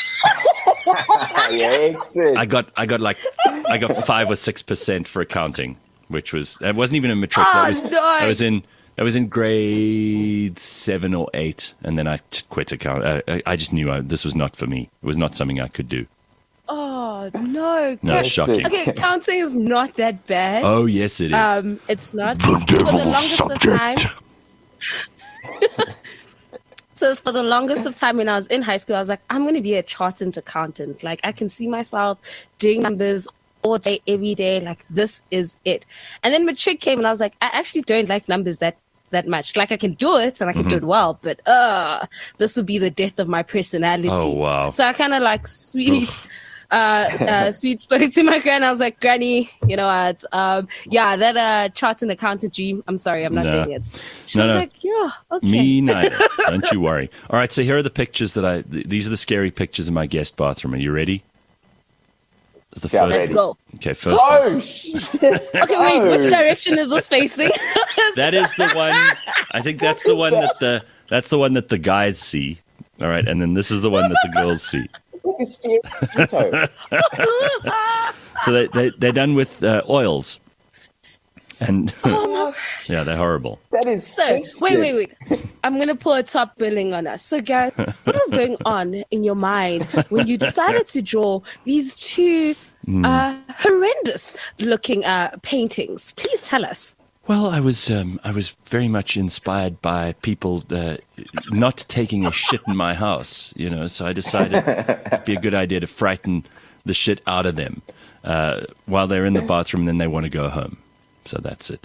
I hated I got, I got like, I got five or six percent for accounting, which was, it wasn't even a matric. Oh, that was, no. I was in, I was in grade seven or eight, and then I t- quit account. Uh, I, I just knew I, this was not for me. It was not something I could do. Oh no! No, Ca- shocking. Okay, counting is not that bad. Oh yes, it is. Um, it's not The for the devil's longest of time. subject. So for the longest of time when I was in high school, I was like, I'm going to be a chartered accountant. Like I can see myself doing numbers all day, every day. Like this is it. And then matric came, and I was like, I actually don't like numbers that that much. Like I can do it and I can Mm-hmm. do it well, but uh, this would be the death of my personality. Oh, wow. So I kind of like sweet. Uh, uh, sweet spoke to my gran. I was like, Granny, you know what? Um, yeah, that uh, chartered accountant dream. I'm sorry, I'm not No. doing it. She No, was no. like, yeah, okay. Me neither. Don't you worry. All right, so here are the pictures that I. Th- these are the scary pictures in my guest bathroom. Are you ready? This is the Yeah, first. Let's ready. go. Okay, first. Oh, shit. Okay, wait, which direction is this facing? That is the one. I think that's the one that the that's the one that the guys see. All right, and then this is the one that the girls see. Like a scary mosquito. So they, they they're done with uh, oils, and yeah, they're horrible. That is So, wait, wait, wait. I'm going to pull a top billing on us. So, Gareth, what was going on in your mind when you decided to draw these two uh, horrendous looking uh, paintings? Please tell us. Well, I was um, I was very much inspired by people uh, not taking a shit in my house, you know. So I decided it'd be a good idea to frighten the shit out of them uh, while they're in the bathroom, and then they want to go home. So that's it.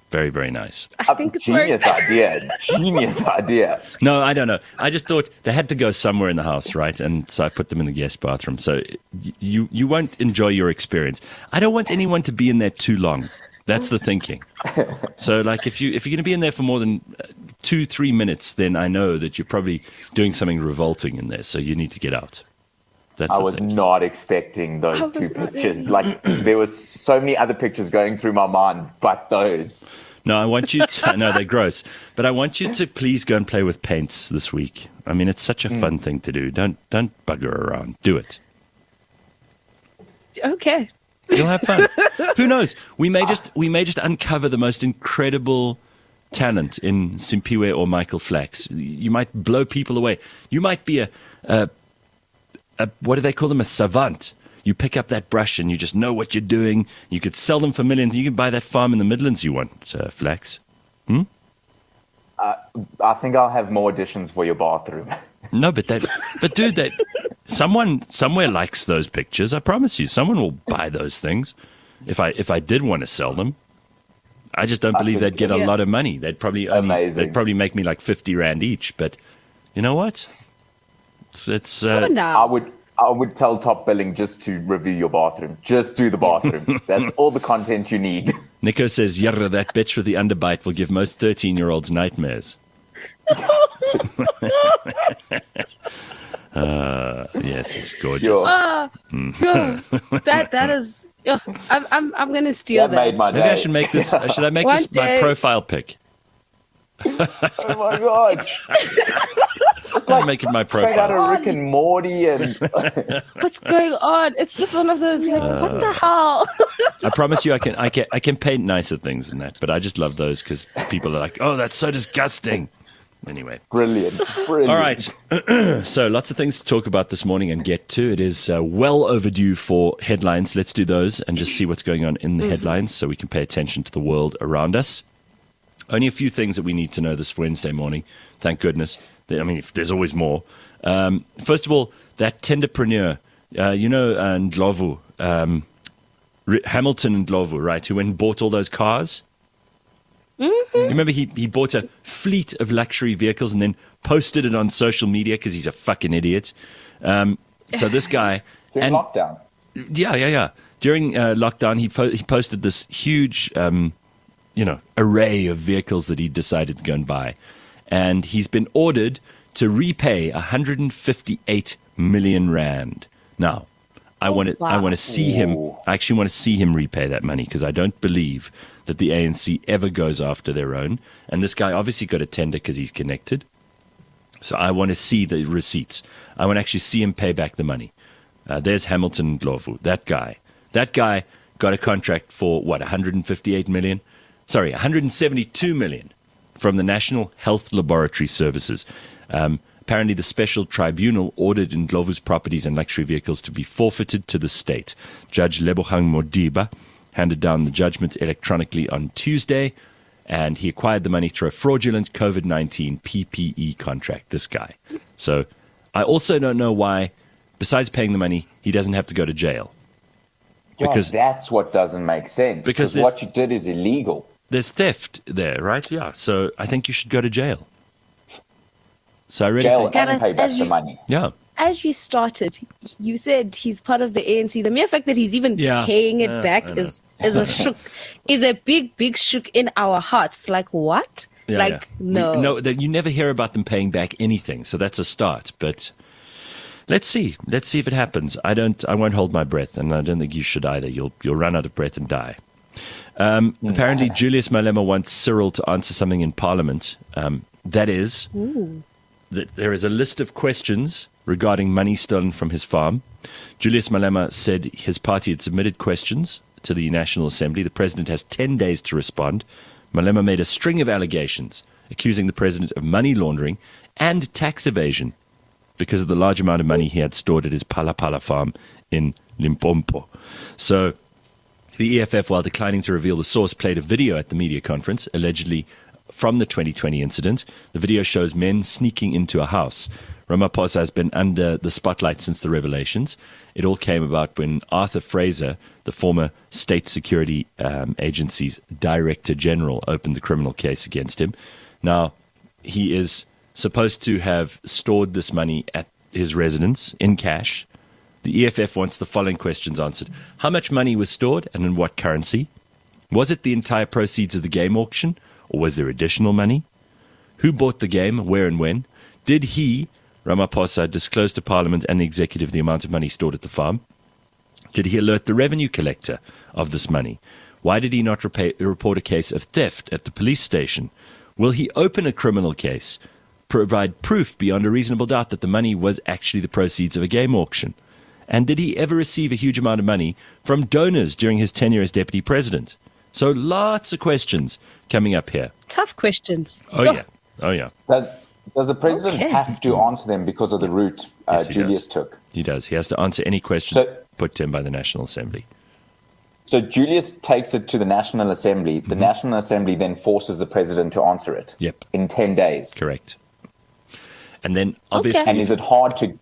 Very, very nice. I think it's very Genius idea. Genius idea. No, I don't know. I just thought they had to go somewhere in the house, right? And so I put them in the guest bathroom. So y- you you won't enjoy your experience. I don't want anyone to be in there too long. That's the thinking. So, like, if you if you're going to be in there for more than uh, two, three minutes, then I know that you're probably doing something revolting in there. So you need to get out. That's I the was thing. not expecting those I was two not pictures. Like, there was so many other pictures going through my mind, but those. No, I want you to. No, they're gross. But I want you to please go and play with paints this week. I mean, it's such a fun thing to do. Don't don't bugger around. Do it. okay. You'll have fun. Who knows? We may just we may just uncover the most incredible talent in Simpiwe or Michael Flax. You might blow people away. You might be a, a, a what do they call them? A savant. You pick up that brush and you just know what you're doing. You could sell them for millions. You can buy that farm in the Midlands you want, uh, Flax. I think I'll have more additions for your bathroom. No, but that, but dude, that someone somewhere likes those pictures. I promise you, someone will buy those things. If I if I did want to sell them, I just don't believe think- they'd get a Yeah. lot of money. They'd probably only, Amazing. they'd probably make me like fifty rand each. But you know what? It's it's Come uh, on now. I would I would tell Top Billing just to review your bathroom. Just do the bathroom. That's all the content you need. Nico says, "Yarra, that bitch with the underbite will give most thirteen-year-olds nightmares." uh, yes, it's gorgeous. You're- Ah, yeah. that that is. Yeah, I'm I'm I'm gonna steal That that. made my Maybe I day. should make this. Should I make One this my day- profile pic? Oh my god! I'll make it my Straight out profile. of Rick and Morty, and What's going on? It's just one of those like, what the hell? I promise you, I can, I can, I can paint nicer things than that. But I just love those because people are like, "Oh, that's so disgusting." Anyway, brilliant, brilliant. all right. So lots of things to talk about this morning and get to. It is uh, well overdue for headlines. Let's do those and just see what's going on in the headlines so we can pay attention to the world around us. Only a few things that we need to know this Wednesday morning. Thank goodness. I mean, if there's always more. Um, first of all, that tenderpreneur, uh, you know, uh, Ndlovu, um, R- Hamilton and Ndlovu, right, who went and bought all those cars? Mm-hmm. You remember he, he bought a fleet of luxury vehicles and then posted it on social media because he's a fucking idiot. Um, so this guy... During and lockdown. Yeah, yeah, yeah. During uh, lockdown, he po- he posted this huge... Um, you know, array of vehicles that he decided to go and buy. And he's been ordered to repay one hundred fifty-eight million rand. Now, I want to I want to see him, Ooh. I actually want to see him repay that money because I don't believe that the A N C ever goes after their own. And this guy obviously got a tender because he's connected. So I want to see the receipts. I want to actually see him pay back the money. Uh, there's Hamilton Ndlovu, that guy. That guy got a contract for, what, one hundred fifty-eight million? Sorry, one hundred seventy-two million from the National Health Laboratory Services. Um, apparently, the special tribunal ordered Ndlovu's properties and luxury vehicles to be forfeited to the state. Judge Lebogang Modiba handed down the judgment electronically on Tuesday, and he acquired the money through a fraudulent COVID nineteen P P E contract, this guy. So I also don't know why, besides paying the money, he doesn't have to go to jail. Yeah, Because- that's what doesn't make sense. Because Because there's- what you did is illegal. There's theft there, right? Yeah. So I think you should go to jail. So I really Jail think, Gotta- and pay back as the you- money. yeah. As you started, you said he's part of the A N C. The mere fact that he's even Yeah. paying it Yeah, I back know. is is a shook, is a big big shook in our hearts. Like what? Yeah, like yeah. no, We, no, that you never hear about them paying back anything. So that's a start. But let's see. Let's see if it happens. I don't. I won't hold my breath, and I don't think you should either. You'll you'll run out of breath and die. Um, apparently, Julius Malema wants Cyril to answer something in Parliament. Um, that is that there is a list of questions regarding money stolen from his farm. Julius Malema said his party had submitted questions to the National Assembly. The president has ten days to respond. Malema made a string of allegations accusing the president of money laundering and tax evasion because of the large amount of money he had stored at his Palapala farm in Limpopo. So the E F F, while declining to reveal the source, played a video at the media conference, allegedly from the twenty twenty incident. The video shows men sneaking into a house. Ramaphosa has been under the spotlight since the revelations. It all came about when Arthur Fraser, the former State Security um, Agency's Director General, opened the criminal case against him. Now, he is supposed to have stored this money at his residence in cash. The E F F wants the following questions answered. How much money was stored and in what currency? Was it the entire proceeds of the game auction, or was there additional money? Who bought the game, where and when? Did he, Ramaphosa, disclose to Parliament and the executive the amount of money stored at the farm? Did he alert the revenue collector of this money? Why did he not repay, report a case of theft at the police station? Will he open a criminal case, provide proof beyond a reasonable doubt that the money was actually the proceeds of a game auction? And did he ever receive a huge amount of money from donors during his tenure as deputy president? So lots of questions coming up here. Tough questions. Oh, yeah. Oh, yeah. Does, does the president Okay. have to answer them because of the route uh, Yes, he Julius does. took? He does. He has to answer any questions So- put to him by the National Assembly. So Julius takes it to the National Assembly. The National Assembly then forces the president to answer it Yep. in ten days. Correct. And then, obviously, And is it hard to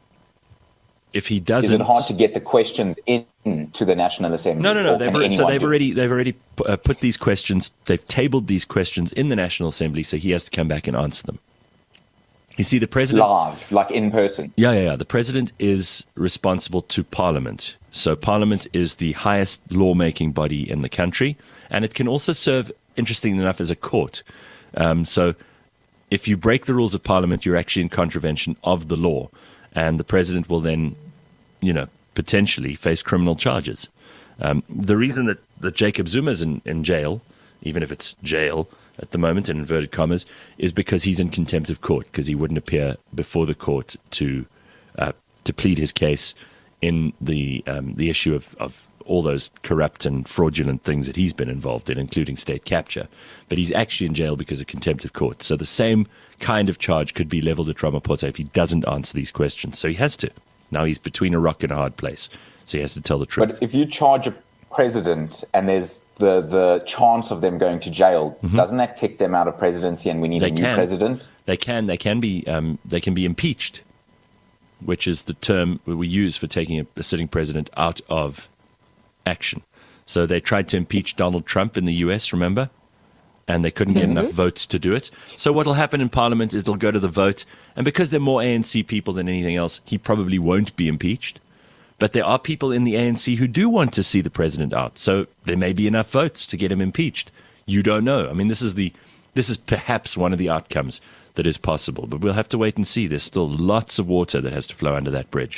if he is doesn't... it hard to get the questions in to the National Assembly? No, no, no. Or They've can already, so anyone they've do it? already they've already pu- uh, put these questions. They've tabled these questions in the National Assembly, so he has to come back and answer them. You see, the president. live, like in person. Yeah, yeah, yeah. The president is responsible to Parliament. So Parliament is the highest lawmaking body in the country, and it can also serve, interestingly enough, as a court. Um, so if you break the rules of Parliament, you're actually in contravention of the law, and the president will then, you know, potentially face criminal charges. Um, the reason that, that Jacob Zuma's in, in jail, even if it's jail at the moment, in inverted commas, is because he's in contempt of court, because he wouldn't appear before the court to uh, to plead his case in the um, the issue of, of all those corrupt and fraudulent things that he's been involved in, including state capture. But he's actually in jail because of contempt of court. So the same kind of charge could be leveled at Ramaphosa if he doesn't answer these questions. So he has to. Now he's between a rock and a hard place. So he has to tell the truth. But if you charge a president and there's the, the chance of them going to jail, doesn't that kick them out of presidency and we need They a new can. president? They can. They can be. Um, they can be impeached, which is the term we use for taking a, a sitting president out of action. So they tried to impeach Donald Trump in the U S, remember? And they couldn't get enough votes to do it. So what will happen in Parliament is it'll go to the vote. And because there are more A N C people than anything else, he probably won't be impeached. But there are people in the A N C who do want to see the president out. So there may be enough votes to get him impeached. You don't know. I mean, this is the this is perhaps one of the outcomes that is possible. But we'll have to wait and see. There's still lots of water that has to flow under that bridge.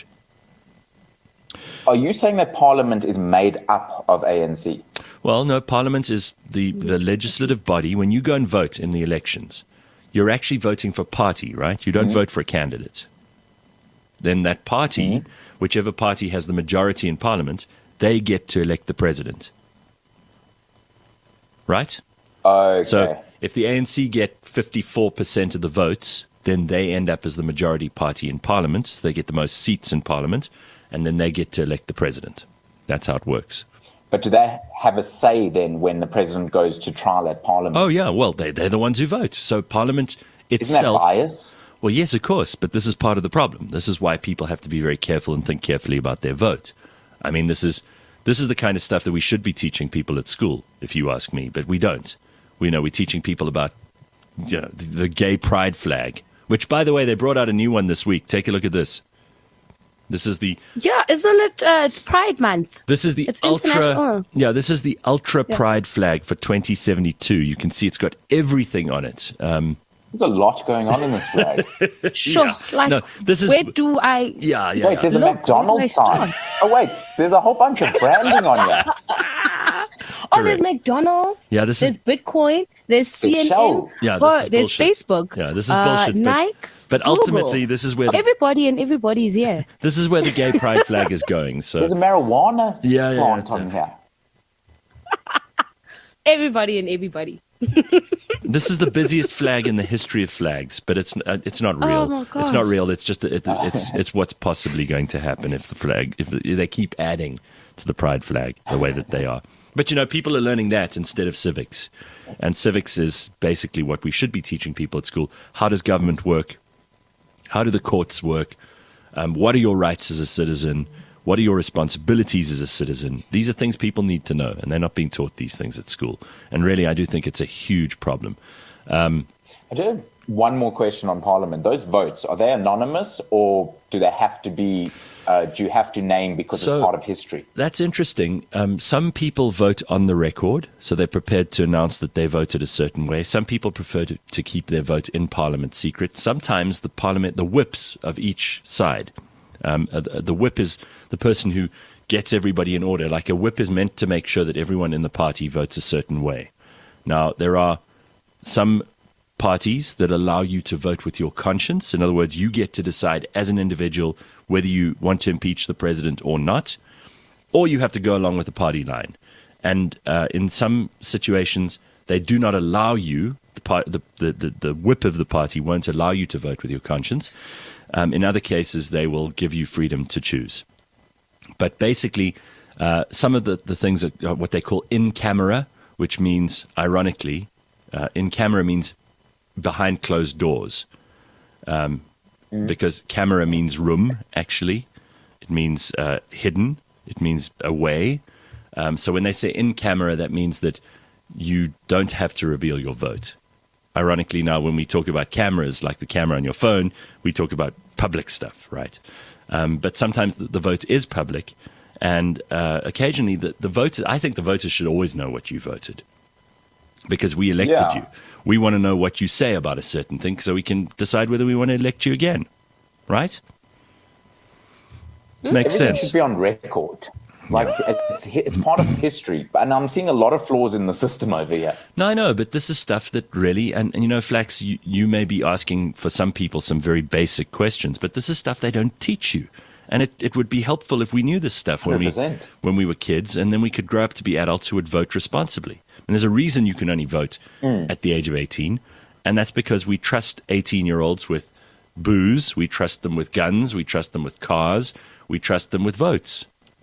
Are you saying that Parliament is made up of A N C? Well, no, Parliament is the, the legislative body. When you go and vote in the elections, you're actually voting for party, right? You don't vote for a candidate. Then that party, whichever party has the majority in Parliament, they get to elect the president. Right? Okay. So if the A N C get fifty-four percent of the votes, then they end up as the majority party in Parliament. So they get the most seats in Parliament, and then they get to elect the president. That's how it works. But do they have a say then when the president goes to trial at Parliament? Oh, yeah. Well, they, they're the ones who vote. So Parliament Isn't that itself... bias? Well, yes, of course, but this is part of the problem. This is why people have to be very careful and think carefully about their vote. I mean, this is this is the kind of stuff that we should be teaching people at school, if you ask me, but we don't. We know we're teaching people about, you know, the, the gay pride flag, which, by the way, they brought out a new one this week. Take a look at this. This is the Yeah, isn't it? Uh, it's Pride Month. this is the It's ultra international. yeah this is the ultra Yeah. pride flag for twenty seventy-two. You can see it's got everything on it. Um, There's a lot going on in this flag. Sure. Yeah. Like, No, this is- where do I? yeah, yeah. Wait, yeah. there's a Look, McDonald's where do I sign. Oh, wait, there's a whole bunch of branding on here. Oh, there's McDonald's. Yeah, this is- There's Bitcoin. There's C N N. Shell. Yeah, this oh, is there's bullshit. Facebook. Yeah, this is uh, bullshit, but- Nike. But Google. ultimately, this is where the, Everybody and everybody's here. this is where the gay pride flag is going. So There's a marijuana Yeah, yeah, plant yeah. on here. Everybody and everybody. this is the busiest flag in the history of flags, but it's uh, it's not real. Oh, my It's not gosh. real. It's just it, it's it's what's possibly going to happen if the flag if the, they keep adding to the pride flag the way that they are. But you know, people are learning that instead of civics, and civics is basically what we should be teaching people at school. How does government work? How do the courts work? Um, what are your rights as a citizen? What are your responsibilities as a citizen? These are things people need to know, and they're not being taught these things at school. And really, I do think it's a huge problem. Um, I do have one more question on Parliament. Those votes, are they anonymous, or do they have to be, uh, do you have to name because So- it's part of history? That's interesting. Um, some people vote on the record, so they're prepared to announce that they voted a certain way. Some people prefer to, to keep their vote in Parliament secret. Sometimes the Parliament, the whips of each side, um, uh, the whip is the person who gets everybody in order. Like a whip is meant to make sure that everyone in the party votes a certain way. Now, there are some parties that allow you to vote with your conscience. In other words, you get to decide as an individual whether you want to impeach the president or not, or you have to go along with the party line. And uh, in some situations, they do not allow you, the, par- the, the, the, the whip of the party won't allow you to vote with your conscience. Um, in other cases, they will give you freedom to choose. But basically, uh, some of the, the things are what they call in camera, which means, ironically, uh, in camera means behind closed doors. Um, mm. Because camera means room, actually. It means uh, hidden. It means away. Um, so when they say in camera, that means that you don't have to reveal your vote. Ironically, now when we talk about cameras, like the camera on your phone, we talk about public stuff, right? Um, but sometimes the, the vote is public, and uh, occasionally the, the voters, I think the voters should always know what you voted, because we elected Yeah. you. We want to know what you say about a certain thing so we can decide whether we want to elect you again, right? Mm. Makes Everything sense. should be on record. Like, it's, it's part of history. And I'm seeing a lot of flaws in the system over here. No, I know, but this is stuff that really, and, and you know, Flax, you, you may be asking for some people some very basic questions, but this is stuff they don't teach you. And it, it would be helpful if we knew this stuff when we, one hundred percent. when we were kids, and then we could grow up to be adults who would vote responsibly. And there's a reason you can only vote Mm. at the age of eighteen, and that's because we trust eighteen-year-olds with booze, we trust them with guns, we trust them with cars, we trust them with votes.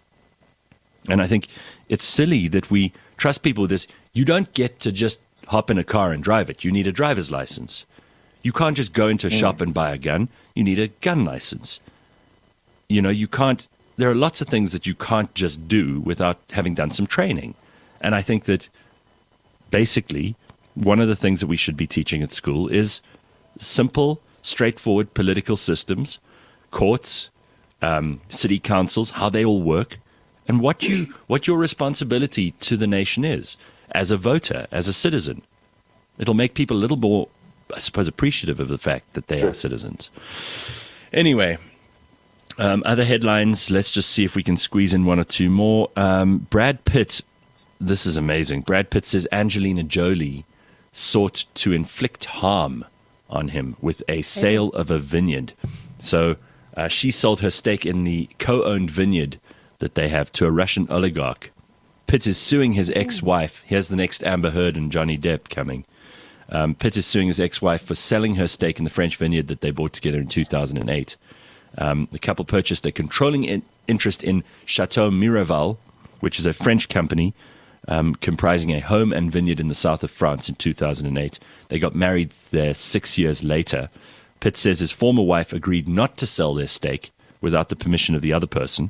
And I think it's silly that we trust people with this. You don't get to just hop in a car and drive it. You need a driver's license. You can't just go into a shop and buy a gun. You need a gun license. You know, you can't, there are lots of things that you can't just do without having done some training. And I think that basically one of the things that we should be teaching at school is simple, straightforward political systems, courts, um, city councils, how they all work, and what you what your responsibility to the nation is as a voter, as a citizen. It'll make people a little more, I suppose, appreciative of the fact that they Sure. are citizens. Anyway, um, other headlines. Let's just see if we can squeeze in one or two more. Um, Brad Pitt, this is amazing. Brad Pitt says Angelina Jolie sought to inflict harm on him with a sale of a vineyard. So uh, she sold her stake in the co-owned vineyard that they have to a Russian oligarch. Pitt is suing his ex-wife. Here's the next Amber Heard and Johnny Depp coming. Um, Pitt is suing his ex-wife for selling her stake in the French vineyard that they bought together in two thousand eight. Um, the couple purchased a controlling in- interest in Chateau Miraval, which is a French company um, comprising a home and vineyard in the south of France in two thousand eight. They got married there six years later. Pitt says his former wife agreed not to sell their stake without the permission of the other person.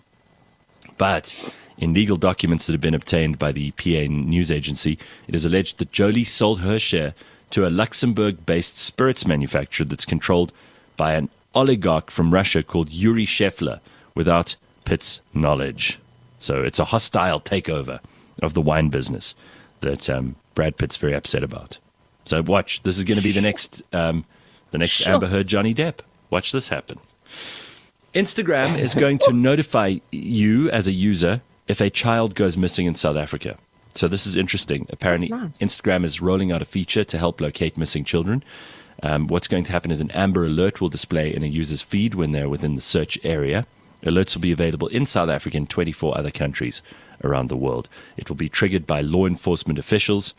But in legal documents that have been obtained by the P A news agency, it is alleged that Jolie sold her share to a Luxembourg-based spirits manufacturer that's controlled by an oligarch from Russia called Yuri Shefler without Pitt's knowledge. So it's a hostile takeover of the wine business that um, Brad Pitt's very upset about. So watch, this is going to be the next, um, the next Sure. Amber Heard, Johnny Depp. Watch this happen. Instagram is going to notify you as a user if a child goes missing in South Africa. So this is interesting. Apparently, Nice. Instagram is rolling out a feature to help locate missing children. Um, what's going to happen is an Amber Alert will display in a user's feed when they're within the search area. Alerts will be available in South Africa and twenty-four other countries around the world. It will be triggered by law enforcement officials.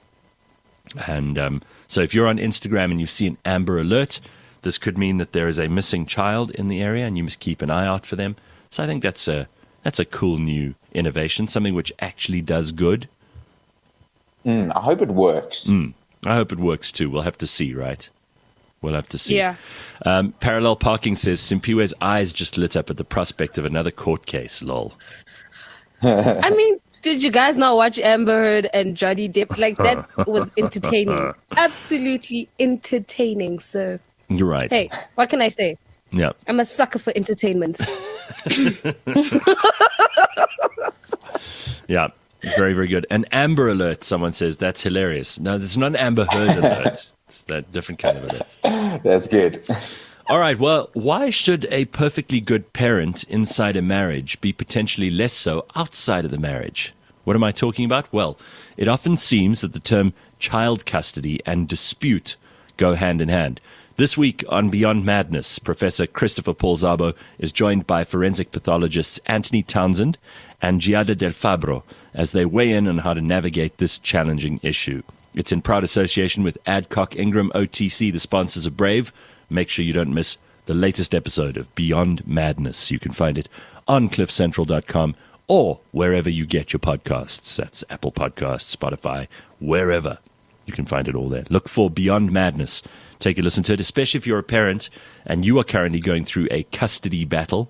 And um, so if you're on Instagram and you see an Amber Alert, this could mean that there is a missing child in the area and you must keep an eye out for them. So I think that's a that's a cool new innovation, something which actually does good. Mm, I hope it works. Mm, I hope it works too. We'll have to see, right? We'll have to see. Yeah. Um, Parallel Parking says Simpiwe's eyes just lit up at the prospect of another court case. Lol. I mean, did you guys not watch Amber Heard and Johnny Depp? Like, that was entertaining. Absolutely entertaining. So, You're right. hey, what can I say? Yeah. I'm a sucker for entertainment. Yeah. Very, very good. An Amber Alert, someone says. That's hilarious. No, it's not an Amber Heard alert. It's that different kind of alert. That's good. All right. Well, why should a perfectly good parent inside a marriage be potentially less so outside of the marriage? What am I talking about? Well, it often seems that the term child custody and dispute go hand in hand. This week on Beyond Madness, Professor Christopher Paul Szabo is joined by forensic pathologists Anthony Townsend and Giada Del Fabro as they weigh in on how to navigate this challenging issue. It's in proud association with Adcock Ingram O T C, the sponsors of Brave. Make sure you don't miss the latest episode of Beyond Madness. You can find it on cliff central dot com or wherever you get your podcasts. That's Apple Podcasts, Spotify, wherever. You can find it all there. Look for Beyond Madness. Take a listen to it, especially if you're a parent and you are currently going through a custody battle.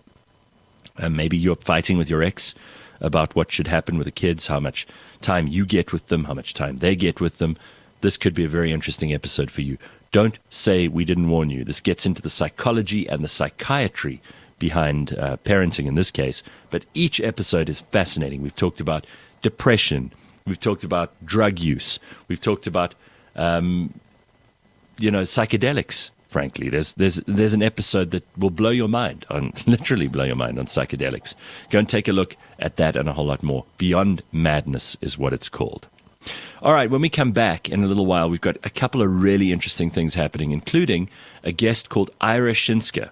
And maybe you're fighting with your ex about what should happen with the kids, how much time you get with them, how much time they get with them. This could be a very interesting episode for you. Don't say we didn't warn you. This gets into the psychology and the psychiatry behind uh, parenting in this case. But each episode is fascinating. We've talked about depression. We've talked about drug use. We've talked about, um, you know, psychedelics. Frankly, there's there's there's an episode that will blow your mind, on literally blow your mind on psychedelics. Go and take a look at that and a whole lot more. Beyond Madness is what it's called. All right, when we come back in a little while, we've got a couple of really interesting things happening, including a guest called Ira Shinska.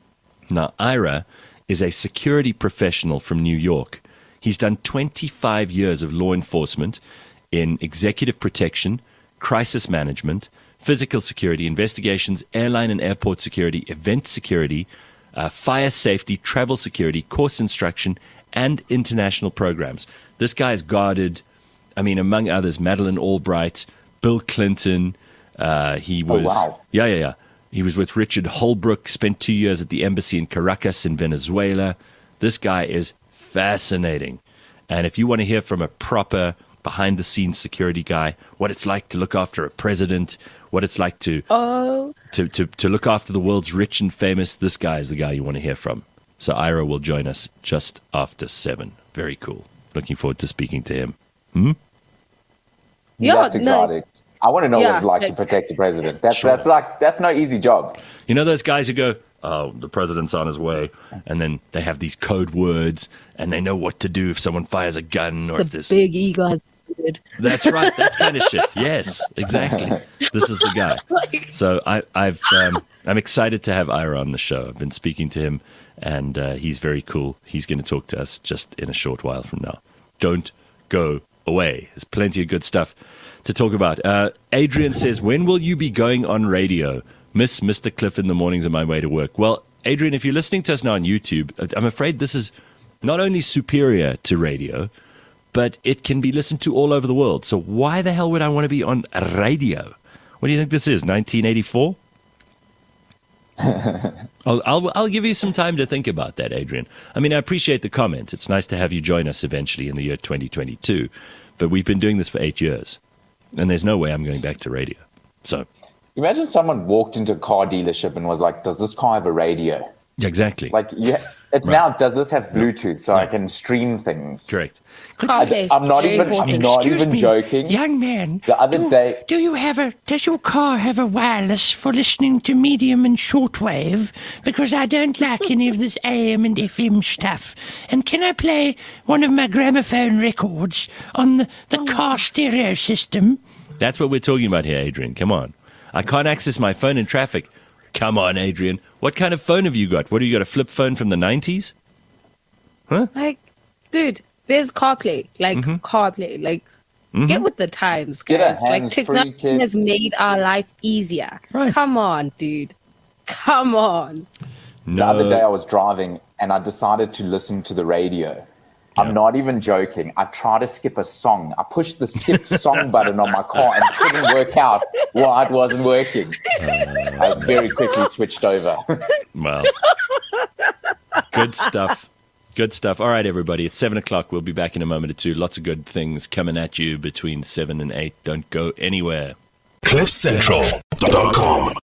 Now, Ira is a security professional from New York. He's done twenty-five years of law enforcement in executive protection, crisis management, physical security, investigations, airline and airport security, event security, uh, fire safety, travel security, course instruction, and international programs. This guy's guarded, I mean, among others, Madeleine Albright, Bill Clinton. Uh, he was, oh, wow. yeah, yeah, yeah. He was with Richard Holbrooke, spent two years at the embassy in Caracas in Venezuela. This guy is fascinating. And if you want to hear from a proper behind-the-scenes security guy, what it's like to look after a president, what it's like to, Oh, to, to, to look after the world's rich and famous, this guy is the guy you want to hear from. So Ira will join us just after seven. Very cool. Looking forward to speaking to him. Hmm? yeah, That's exotic. I want to know Yeah, what it's like like- to protect the president. That's Sure. that's like that's no easy job. You know those guys who go, oh, the president's on his way, and then they have these code words, and they know what to do if someone fires a gun or the if this. big ego. That's right. That's kind of shit. Yes, exactly. This is the guy. Like, So I, I've, um, I'm excited to have Ira on the show. I've been speaking to him, and uh, he's very cool. He's going to talk to us just in a short while from now. Don't go away. There's plenty of good stuff to talk about. Uh, Adrian says, when will you be going on radio? Miss Mister Cliff in the mornings on my way to work. Well, Adrian, if you're listening to us now on YouTube, I'm afraid this is not only superior to radio, but it can be listened to all over the world. So why the hell would I want to be on radio? What do you think this is, nineteen eighty-four? I'll, I'll, I'll give you some time to think about that, Adrian. I mean, I appreciate the comment. It's nice to have you join us eventually in the year twenty twenty-two. But we've been doing this for eight years, and there's no way I'm going back to radio. So, Imagine someone walked into a car dealership and was like, "Does this car have a radio?" yeah, exactly. Like, yeah, it's Right. now. Does this have Bluetooth so I Right. can stream things? Correct. CarPlay, I'm not very even. important. I'm not Excuse even me, joking. Young man, The other do, day- do you have a, does your car have a wireless for listening to medium and shortwave? Because I don't like any of this A M and F M stuff. And can I play one of my gramophone records on the, the car stereo system? That's what we're talking about here, Adrian. Come on. I can't access my phone in traffic. Come on, Adrian. What kind of phone have you got? What, do you got, a flip phone from the nineties? Like, dude, there's CarPlay. Like, Mm-hmm. CarPlay. Like, get with the times, Get a guys. Like, hands-free technology kit. has made our life easier. Right. Come on, dude. Come on. No. The other day I was driving and I decided to listen to the radio. I'm not even joking. I tried to skip a song. I pushed the skip song button on my car and it couldn't work out why it wasn't working. Uh, I very quickly switched over. Well, good stuff. Good stuff. All right, everybody. It's seven o'clock. We'll be back in a moment or two. Lots of good things coming at you between seven and eight. Don't go anywhere. cliff central dot com